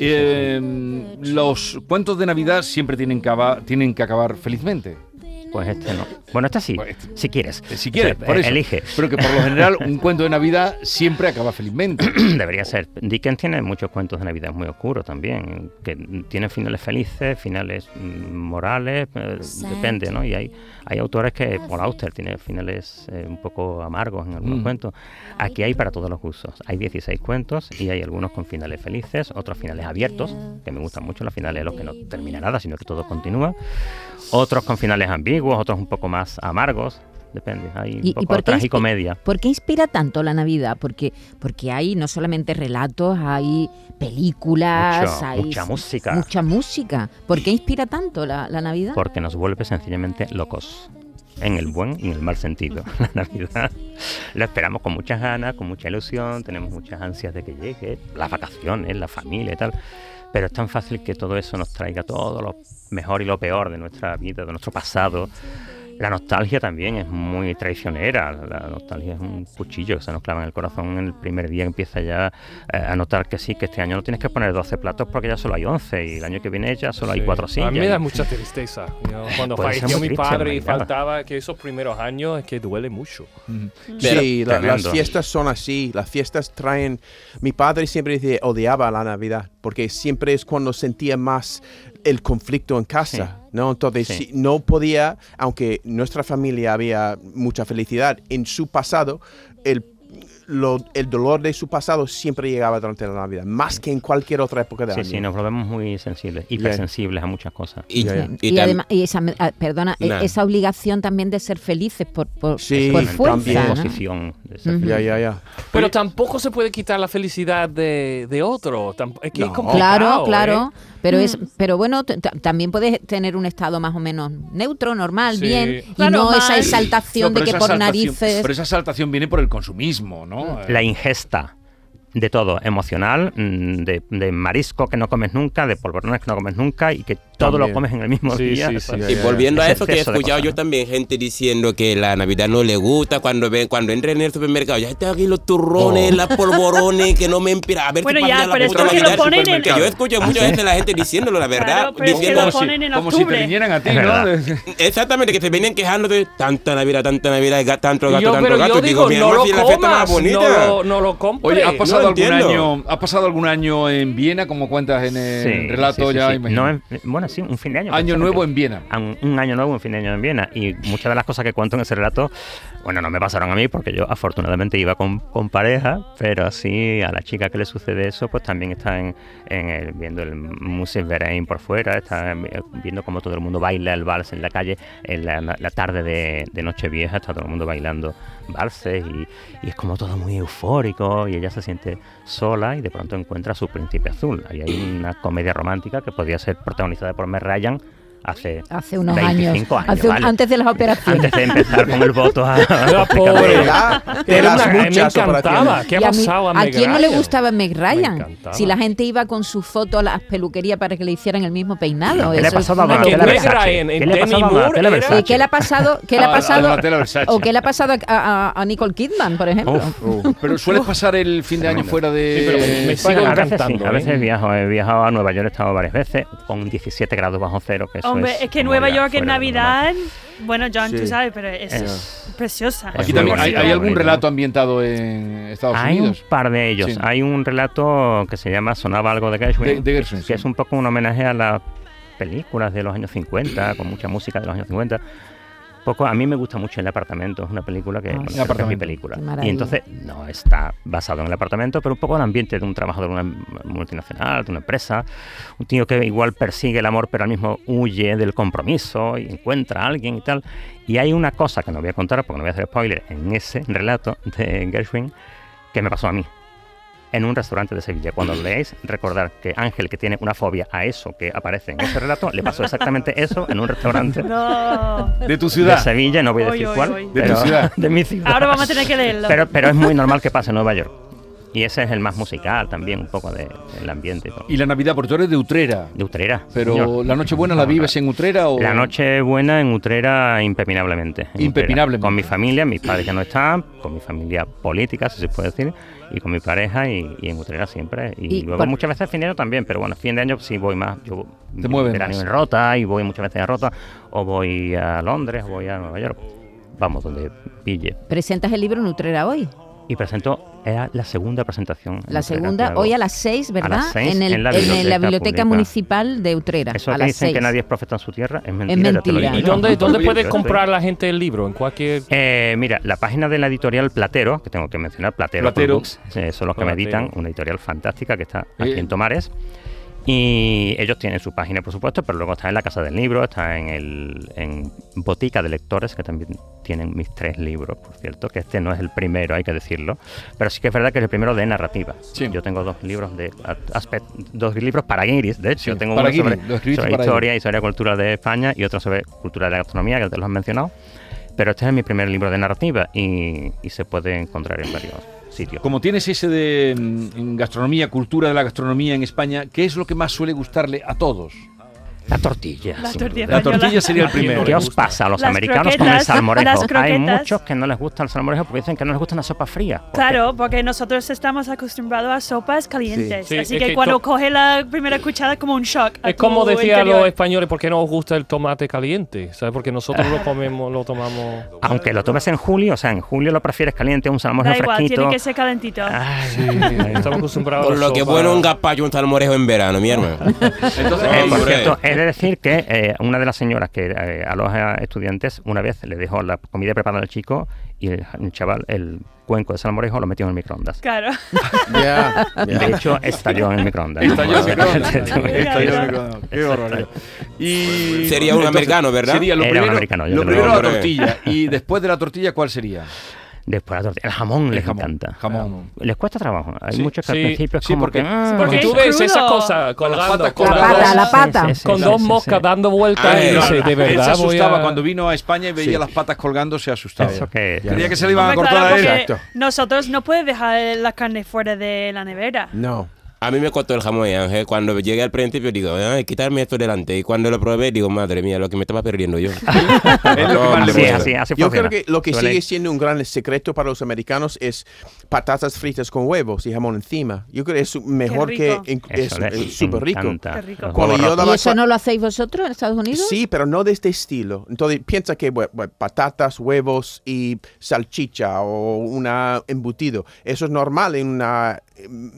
Eh, Los cuentos de Navidad siempre tienen que, aba- tienen que acabar felizmente. Pues este no. Bueno, este sí, Pues este- si quieres. Eh, Si quieres, O sea, por eh, eso. Elige. Pero que por lo general un cuento de Navidad siempre acaba felizmente. Debería ser. Dickens tiene muchos cuentos de Navidad muy oscuros también, que tienen finales felices, finales mm, morales, eh, depende, ¿no? Y hay, hay autores que, Paul Auster tiene finales eh, un poco amargos en algunos Mm. cuentos. Aquí hay para todos los gustos. Hay dieciséis cuentos y hay algunos con finales felices, otros finales abiertos, que me gustan mucho, los finales de los que no termina nada, sino que todo continúa. Otros con finales ambiguos, otros un poco más amargos. Depende, hay un ¿Y- y poco por de qué inspi- tragicomedia. ¿Por qué inspira tanto la Navidad? Porque, porque hay no solamente relatos, hay películas, Mucho, hay mucha música. Mucha música. ¿Por qué inspira tanto la, la Navidad? Porque nos vuelve sencillamente locos. En el buen y en el mal sentido. La Navidad la esperamos con muchas ganas, con mucha ilusión, tenemos muchas ansias de que llegue, las vacaciones, la familia y tal. Pero es tan fácil que todo eso nos traiga todo lo mejor y lo peor de nuestra vida, de nuestro pasado. La nostalgia también es muy traicionera. La nostalgia es un cuchillo que se nos clava en el corazón en el primer día que empieza ya eh, a notar que sí, que este año no tienes que poner doce platos porque ya solo hay once y el año que viene ya solo hay cuatro sillas. A mí me da mucha tristeza. Yo, cuando Puede ser falleció muy mi triste, padre y María. faltaba que esos primeros años es que duele mucho. Pero- Sí, la- las Tremendo. fiestas son así. Las fiestas traen... Mi padre siempre decía, odiaba la Navidad, porque siempre es cuando sentía más el conflicto en casa, ¿no? Entonces, Sí. si no podía, aunque nuestra familia había mucha felicidad en su pasado, el, lo- el dolor de su pasado siempre llegaba durante la Navidad, más que en cualquier otra época del Sí, año. sí, nos volvemos muy sensibles, hipersensibles a muchas cosas. Y, Ya, ya. Y, y tam- además, y esa, ah, perdona, e- Nah. esa obligación también de ser felices por, por, Sí, por también. fuerza, ¿no? Posición de ser Ujú. Ya, ya, ya. Pero tampoco se puede quitar la felicidad de, de otro. Tamp- Es que es No. complicado, Claro, claro. ¿eh? Pero es, pero bueno, t- t- también puedes tener un estado más o menos neutro, normal, Sí. bien, y Claro, no mal. esa exaltación No, pero de que esa por exaltación- narices. Pero esa exaltación viene por el consumismo, ¿no? La ingesta. de todo, emocional, de, de marisco que no comes nunca, de polvorones que no comes nunca y que todo También. lo comes en el mismo Sí, día. sí, sí. Y volviendo a Ese eso, que he exceso de escuchado cosas, yo ¿no? también gente diciendo que la Navidad no le gusta cuando ven, cuando entra en el supermercado, ya están aquí los turrones, Oh. las polvorones, que no me inspira. A ver Bueno, si ya, pasa la pero puta esto que lo Navidad ponen en- que yo escucho muchas veces la gente diciéndolo, la verdad. Claro, pero es que diciendo, lo Como si- ponen en como si te octubre. vinieran a ti, Es ¿no? verdad. exactamente, que se venían quejando de tanta Navidad, tanta Navidad, ga- tanto Y gato, yo, tanto pero gato. yo Digo, digo, mi no hermano, lo si la fiesta más comas, bonita. no lo, no lo compres. Oye, ¿has no pasado lo algún entiendo. año, has pasado algún año en Viena, como cuentas en el Sí, relato sí, sí, ya? sí. imagino? No, en- bueno, sí, un fin de año. Año precisamente. nuevo en Viena. A Un, un año nuevo, un fin de año en Viena. Y muchas de las cosas que cuento en ese relato, bueno, no me pasaron a mí porque yo afortunadamente iba con, con pareja, pero sí a la chica que le sucede eso, pues también está en, en el- viendo el Musikverein por fuera, está en- viendo cómo todo el mundo baila el vals en la calle, en la, la tarde de, de Nochevieja, está todo el mundo bailando valses y, y es como todo muy eufórico y ella se siente sola y de pronto encuentra a su príncipe azul. Ahí hay una comedia romántica que podría ser protagonizada por Meg Ryan hace, Hace unos veinticinco años, años, hace un- ¿vale? antes de las operaciones. Antes de empezar con el voto a... Era pobre. De, la- de Era las una- me muchas encantaba. operaciones. ¿Qué ha Y a, mí- pasado a ¿a Meg quién no le Ryan? gustaba Meg Me Ryan? encantaba. Si la gente iba con su foto a las peluquerías para que le hicieran el mismo peinado. ¿Qué le Eso ha es pasado a una Donatella Que Meg locura. Versace? Ryan en ¿Qué le ha Demi pasado a Moore Donatella era- Versace? ¿Y qué le ha pasado? ¿Qué le ha A- a pasado? Donatella Versace. ¿O qué le ha pasado a, a- a Nicole Kidman, por ejemplo? Uh, pero sueles pasar el fin de año fuera de... Sí, pero me- me sigo Bueno, a veces encantando, sí, a veces ¿eh? viajo, he viajado a Nueva York, he estado varias veces con diecisiete grados bajo cero, que eso Hombre, es, es que como Nueva ya York en fuera de lo normal. Navidad, bueno, John, tú Sí. sabes, pero es Es- preciosa. es Aquí muy también hay, bonito, hay muy algún bonito. relato ambientado en Estados Hay Unidos. un par de ellos. Sí. Hay un relato que se llama Sonaba algo de Gershwin, De- de Gershwin, que sí. es un poco un homenaje a las películas de los años cincuenta, con mucha música de los años cincuenta. Poco, a mí me gusta mucho El apartamento, es una película que, Ah, bueno, sí. creo que es mi Apartamento. película. Qué Y maravilla. entonces no está basado en El apartamento, pero un poco el ambiente de un trabajador de una multinacional, de una empresa, un tío que igual persigue el amor, pero al mismo huye del compromiso y encuentra a alguien y tal. Y hay una cosa que no voy a contar porque no voy a hacer spoiler en ese relato de Gershwin que me pasó a mí en un restaurante de Sevilla. Cuando lo leáis, recordar que Ángel, que tiene una fobia a eso que aparece en ese relato, le pasó exactamente eso en un restaurante No. De tu de ciudad. Sevilla, no voy a Oy, decir oy, cuál, oy. De tu pero- ciudad. de mi ciudad. Ahora vamos a tener que leerlo. Pero, pero es muy normal que pase en Nueva York. Y ese es el más musical también, un poco de- del ambiente. y todo. Y la Navidad, porque tú eres de Utrera. De Utrera. Pero señor. la Nochebuena la vives en Utrera o... La noche buena en Utrera impepinablemente. en Utrera. Impepinablemente. Con mi familia, mis padres ya no están, con mi familia política, si se puede decir, y con mi pareja y, y en Utrera siempre. Y, Y luego por- muchas veces fin de año también, pero bueno, fin de año sí voy más. Yo Te mueves verano más. en Rota y voy muchas veces a Rota, o voy a Londres, o voy a Nueva York. Vamos, donde pille. Presentas el libro en Utrera hoy. Y presentó, era la segunda presentación. en La Utrera segunda, que hago. hoy a las seis, ¿verdad? las seis, en, el- en la en el- biblioteca la biblioteca pública. municipal de Utrera. Eso a que las dicen seis. que nadie es profeta en su tierra es mentira. ya te lo mentira. digo ¿Y yo. dónde, dónde Oye, puede yo comprar la gente el libro? ¿En cualquier...? Eh, mira, la página de la editorial Platero, que tengo que mencionar, Platero, Platero. Books, eh, son los que me Platero. editan, una editorial fantástica que está aquí Eh. en Tomares. Y ellos tienen su página, por supuesto, pero luego está en la Casa del Libro, está en el en Botica de Lectores, que también tienen mis tres libros, por cierto, que este no es el primero, hay que decirlo, pero sí que es verdad que es el primero de narrativa. Sí. Yo tengo dos libros de aspect, dos libros para guiris, de hecho, Sí, yo tengo para uno sobre, guiris, lo escribiste sobre para historia, historia cultural de España y otro sobre cultura de la gastronomía, que te los han mencionado. Pero este es mi primer libro de narrativa y, y se puede encontrar en varios sitios. Como tienes ese de mm, en gastronomía, cultura de la gastronomía en España, ¿qué es lo que más suele gustarle a todos? La tortilla. La sin tortilla duda. La tortilla sería el primero. ¿Qué os pasa a los Las americanos con el croquetas, salmorejo? las Hay croquetas. muchos que no les gusta el salmorejo porque dicen que no les gusta la sopa fría. ¿Por qué? Claro, porque nosotros estamos acostumbrados a sopas calientes. Sí. Sí, así es que, que cuando to- coge la primera cuchara es como un shock. a Es como tu decía a interior. los españoles, ¿por qué no os gusta el tomate caliente? ¿Sabes? Porque nosotros lo comemos, lo tomamos... Aunque lo tomes en julio, o sea, en julio lo prefieres caliente, un salmorejo Da igual, fresquito. tiene que ser calentito. Ay, Estamos acostumbrados a Por la lo que sopa. bueno un gazpacho, un salmorejo en verano, mi hermano. Entonces, Eh, por Hombre. cierto, he de decir que eh, una de las señoras que eh, aloja estudiantes una vez le dejó la comida preparada al chico y el, el chaval, el cuenco de salmorejo, lo metió en el microondas. Claro. Ya, ya. De hecho, estalló en el microondas. Estalló en el microondas. Estalló en el Estalló en el microondas. microondas. Qué horror. Y Sería un americano, ¿verdad? Sería lo Era un primero, americano, yo lo te lo primero digo. la tortilla. Y después de la tortilla, ¿cuál sería? Después la tortilla. El jamón les jamón, encanta. jamón. Les cuesta trabajo. Hay Sí, muchos que sí, al principio es sí, como porque- que, ah, porque Porque tú es ves esa crudo. cosa Con las colgando patas con La colgadas. pata, la Sí, pata. sí, sí, con sí, dos sí, moscas sí. dando vueltas Ay, y no, dice, no, de Él se verdad voy asustaba a... cuando vino a España y veía Sí. las patas colgando, se asustaba. Eso que Creía que se le iban a Hombre, cortar claro, a él. porque Exacto. nosotros no puedes dejar la carne fuera de la nevera. No. A mí me costó el jamón, Ángel. Cuando llegué al principio digo, ay, quitarme esto delante. Y cuando lo probé digo, madre mía, lo que me estaba perdiendo yo. Es lo que más le Sí, gusta. así, así Yo funciona. creo que lo que Suele- sigue siendo un gran secreto para los americanos es patatas fritas con huevos y jamón encima. Yo creo que es mejor que rico. en- es Eso les súper rico. encanta. Qué rico. Los Cuando huevos yo rotos. daba ¿Y eso cua- no lo hacéis vosotros en Estados Unidos? Sí, pero no de este estilo. Entonces piensa que bueno, bueno, patatas, huevos y salchicha o una embutido. Eso es normal en una em,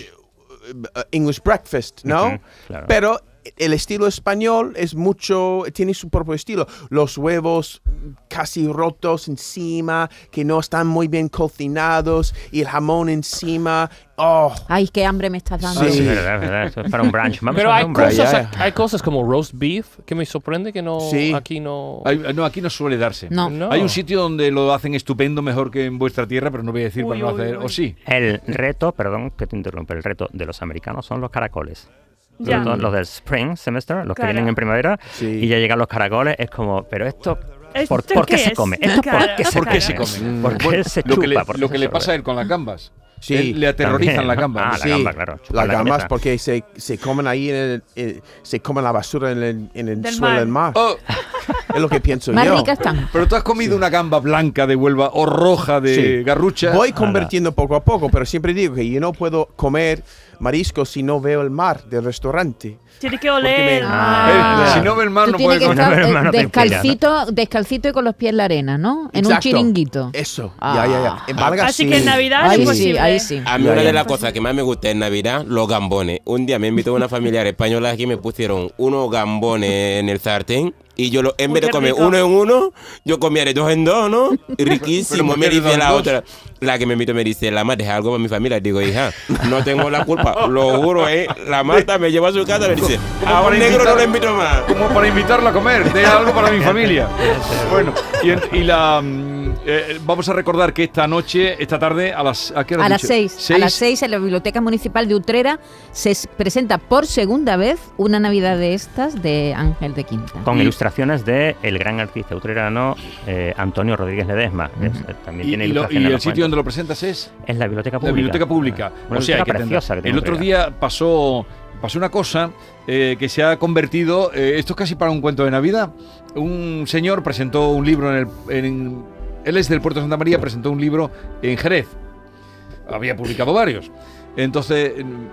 English breakfast, ¿no? Ujú, claro. Pero el estilo español es mucho, tiene su propio estilo. Los huevos casi rotos encima, que no están muy bien cocinados, y el jamón encima. Oh, Ay, qué hambre me estás dando. Sí. Es verdad, es verdad, eso es para un brunch. Vamos Pero a hay hacer un brunch. cosas, ya, ya. hay cosas como roast beef que me sorprende que no Sí. aquí no... Hay- no, aquí no suele darse. No. No. Hay un sitio donde lo hacen estupendo, mejor que en vuestra tierra, pero no voy a decir Uy, para no uy, hacer. uy. O sí. El reto, perdón que te interrumpa, el reto de los americanos son los caracoles. Sobre Ya. todo los del spring semester, los Claro. que vienen en primavera, Sí. y ya llegan los caracoles, es como, pero esto, ¿Esto ¿por, ¿por qué, qué se es? come? ¿Esto Claro, por qué se ¿Por qué come? se come? ¿Por qué Bueno, se lo que le, chupa? ¿Por qué lo se que le sorbe? pasa a él con las gambas. Sí, Él- le aterrorizan También, las ¿no? gambas. Ah, ¿no? la sí, gamba, claro, chupar las la gambas cabeza. porque se, se comen ahí en el, eh, se comen la basura en el, en el Del suelo mar. del mar. Oh, Es lo que pienso Más yo. ricas están. pero tú has comido una gamba blanca de Huelva o roja de Sí. garrucha. Voy convirtiendo poco a poco, pero siempre digo que yo no puedo comer mariscos si no veo el mar del restaurante. Tiene que oler. me- Eh, Ah. si no ve el mar, Tú no tienes puede que comer. estar No, eh, hermano, te inspira, ¿no? descalcito, descalcito y con los pies en la arena, ¿no? En un Exacto. chiringuito. Eso, Ah. ya, ya, ya. En Málaga Así sí. que en Navidad Ahí es sí, posible. ahí sí. A mí Ya, una ya. de las cosas que más me gusta en Navidad, los gambones. Un día me invitó una familiar española aquí y me pusieron unos gambones en el sartén. Y yo, lo, en Uy, vez de qué comer rico. uno en uno, yo comía de dos en dos, ¿no? Y riquísimo. ¿por Me qué de dos dice en la dos? otra, la que me invitó, me dice, la madre, algo para mi familia. Digo, hija, no tengo la culpa, lo juro, ¿eh? La Marta me lleva a su casa y me dice, a para un negro invitar- no le invito más. Como para invitarla a comer, deja algo para mi familia. Bueno, y, en- y la mm, eh, vamos a recordar que esta noche, esta tarde, a las ¿a qué hora A has las dicho? seis, a las seis en la Biblioteca Municipal de Utrera se s- presenta por segunda vez una Navidad de estas de Ángel de Quinta. Con Y- ilustraciones de el gran artista utrerano eh, Antonio Rodríguez Ledesma. que es- eh, también Y, tiene y lo- y ilustraciones. el los sitio cuentos. donde lo presentas es Es la biblioteca la pública. biblioteca pública. Una O sea, biblioteca que tendrá- preciosa que tiene el otro Utrera. día pasó pasó una cosa eh, que se ha convertido, eh, esto es casi para un cuento de Navidad. Un señor presentó un libro en el en- él es del Puerto de Santa María, presentó un libro en Jerez. Había publicado varios. Entonces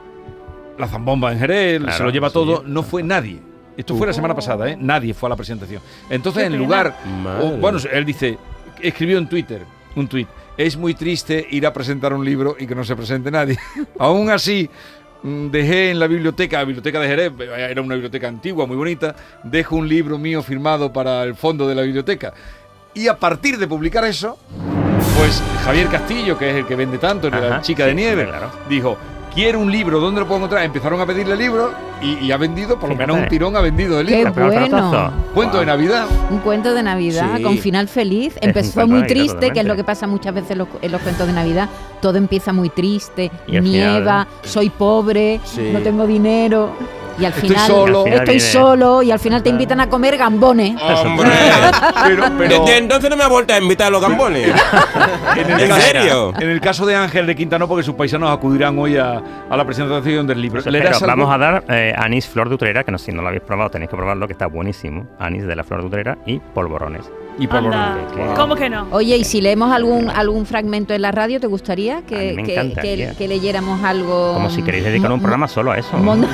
mm, la zambomba en Jerez, Claro, se lo lleva sí. todo, no fue nadie. Esto fue la semana pasada, ¿eh? Nadie fue a la presentación. Entonces, Qué en pena. lugar, Madre. o- bueno, él dice, escribió en Twitter, un tuit, es muy triste ir a presentar un libro y que no se presente nadie. Aún así, mm, dejé en la biblioteca, la biblioteca de Jerez, era una biblioteca antigua, muy bonita, dejo un libro mío firmado para el fondo de la biblioteca. Y a partir de publicar eso, pues Javier Castillo, que es el que vende tanto, la Ajá, chica sí, de nieve, claro. dijo, quiero un libro, ¿dónde lo puedo encontrar? Empezaron a pedirle libros y, y ha vendido, por lo Fíjate. menos un tirón ha vendido el ¡Qué libro. Pero bueno! tratazo. Cuento de Navidad. Un cuento de Navidad Sí. con final feliz. un Empezó cuento muy de Navidad, triste, que es totalmente. lo que pasa muchas veces en los, en los cuentos de Navidad. Todo empieza muy triste, Y al nieva, soy pobre, Sí. no tengo dinero. Y al Estoy final, solo. Al final estoy viene- solo y al final te invitan a comer gambones. ¡Hombre! Pero, pero Desde entonces no me ha vuelto a invitar a los gambones. en, el ¿En caso, serio? en el caso de Ángel de Quinta no, porque sus paisanos acudirán hoy a, a la presentación del libro. Eso ¿Le espero. das algo? Vamos a dar eh, anís flor de Utrera, que no, si no lo habéis probado tenéis que probarlo, que está buenísimo. Anís de la flor de Utrera y polvorones. Y por Anda. Wow. ¿Cómo que no? Oye, y si leemos algún algún fragmento en la radio, ¿te gustaría A mí que, me que, encantaría. que- que leyéramos algo? Como si queréis dedicar un mo- programa solo a eso. mon-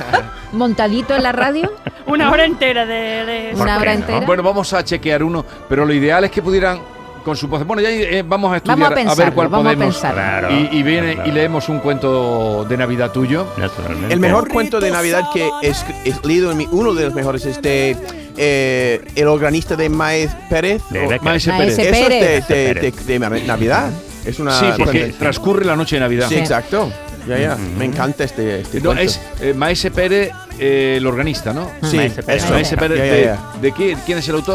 montadito en la radio, Una hora entera de, de ¿Por una qué hora no? entera. Bueno, vamos a chequear uno, pero lo ideal es que pudieran con su voz. Bueno, ya eh, vamos a estudiar Vamos a ver pensarlo, cuál vamos a podemos. pensarlo. Claro, y, y viene claro. y leemos un cuento de Navidad tuyo. Naturalmente. El mejor cuento de Navidad que he escri- he leído, en mi, uno de los mejores, es de eh, El organista de Maez Pérez. De o- Becker. Maese Maese Pérez. Eso Pérez. es de, de- de- Pérez. de Mar- Navidad. Es una Sí, porque cuento- transcurre la noche de Navidad. Sí, exacto. Ya, ya. Ujú. Me encanta este, este No, cuento. es eh, Maese Pérez, eh, el organista, ¿no? Sí, Maese Pérez. eso. Maese Pérez, Ya, ya, de, ya. ¿de qué? ¿Quién es el autor?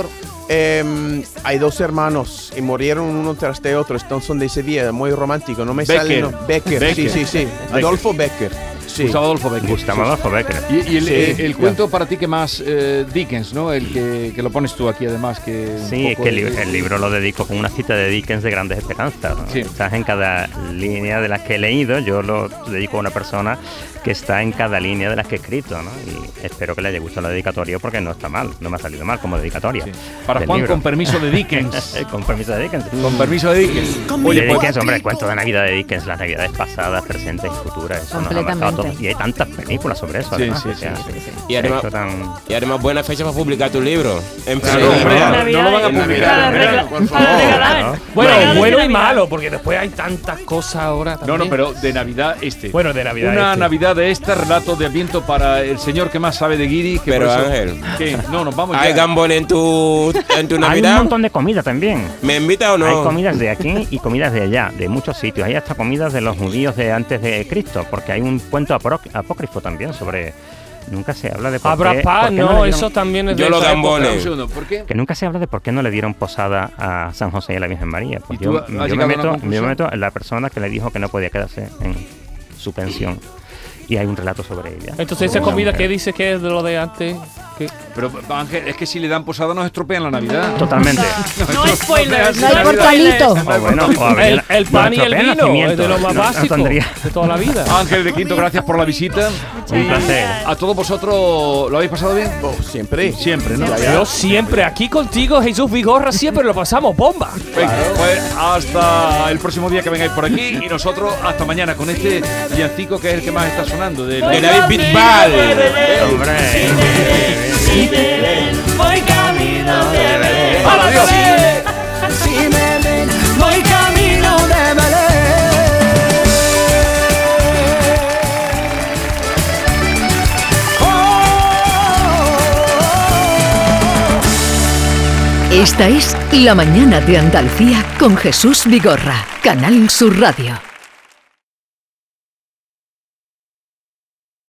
em, hay dos hermanos y murieron uno tras de otro. Estos son de Sevilla, muy romántico. No me Becker. sale. No, Becker. Becker. Sí, sí, sí. Adolfo Becker. Sí. Gustavo Adolfo Becker. Gustavo Adolfo Becker. Y, y el, Sí, el- el ya. cuento para ti que más eh, Dickens, ¿no? El que, que lo pones tú aquí además. Que un Sí, es poco que el, el- li- el libro lo dedico con una cita de Dickens de Grandes Esperanzas, ¿no? Sí. Estás en cada línea de las que he leído, yo lo dedico a una persona que está en cada línea de las que he escrito, ¿no? Y espero que le haya gustado la dedicatoria porque no está mal, no me ha salido mal como dedicatoria. Sí. Para del Juan, libro. con permiso de Dickens. Con permiso de Dickens. Con permiso de Dickens. Oye, Oye, pues, Dickens, hombre, el cuento de Navidad de Dickens, las Navidades pasadas, presentes y futuras, eso nos ha marcado a todos. Y hay tantas películas sobre eso, Sí, además. sí, o sea, sí, sí, sí. Y además, esto tan- y además buena fecha para publicar tu libro. En Claro, pleno hombre, verano. no lo van a En publicar. Para, Navidad. regla- por para favor. regalar. ¿no? Bueno, Regalos de bueno y Navidad. malo, porque después hay tantas cosas ahora no, también. no, pero de Navidad este. Bueno, de Navidad Una este. Navidad de esta, relato de Adviento para el señor que más sabe de Guiri. Que Pero, por eso- Ángel. ¿Qué? No, nos vamos ¿Hay ya. gambones en tu, en tu Hay un Navidad? montón de comida también. ¿Me invita o no? Hay comidas de aquí y comidas de allá, de muchos sitios. Hay hasta comidas de los judíos de antes de Cristo, porque hay un cuento apro- apócrifo también sobre... Nunca se habla de por Habrá qué... paz, por qué no, le dieron- eso también es de Yo lo esa gambo- época. gambones. Un segundo, ¿por qué? Que nunca se habla de por qué no le dieron posada a San José y a la Virgen María. Pues ¿Y yo, tú has yo llegado me a una meto, yo conclusión? me meto en la persona que le dijo que no podía quedarse en su pensión. Y hay un relato sobre ella. Entonces, esa Sobre una comida mujer. que dice que es de lo de antes. que- Pero Ángel, es que si le dan posada nos estropean la Navidad. Totalmente. No hay spoilers. No hay spoilers. portalito. O bueno, o habría- El, el pan y el nuestro vino nacimiento. es de lo más No- no básico tendría- de toda la vida. Ángel de Quinto, gracias por la visita. Un placer. A todos vosotros, ¿lo habéis pasado bien? Oh, siempre. Siempre, ¿no? Yo siempre aquí contigo, Jesús Vigorra, siempre lo pasamos bomba. Venga, pues hasta el próximo día que vengáis por aquí y nosotros hasta mañana con este villancico que es el que más está sonando. De De David Bisbal. Hombre. Voy camino de Belén. ¡Adiós! Voy camino de Esta es La Mañana de Andalucía con Jesús Vigorra, Canal Sur Radio.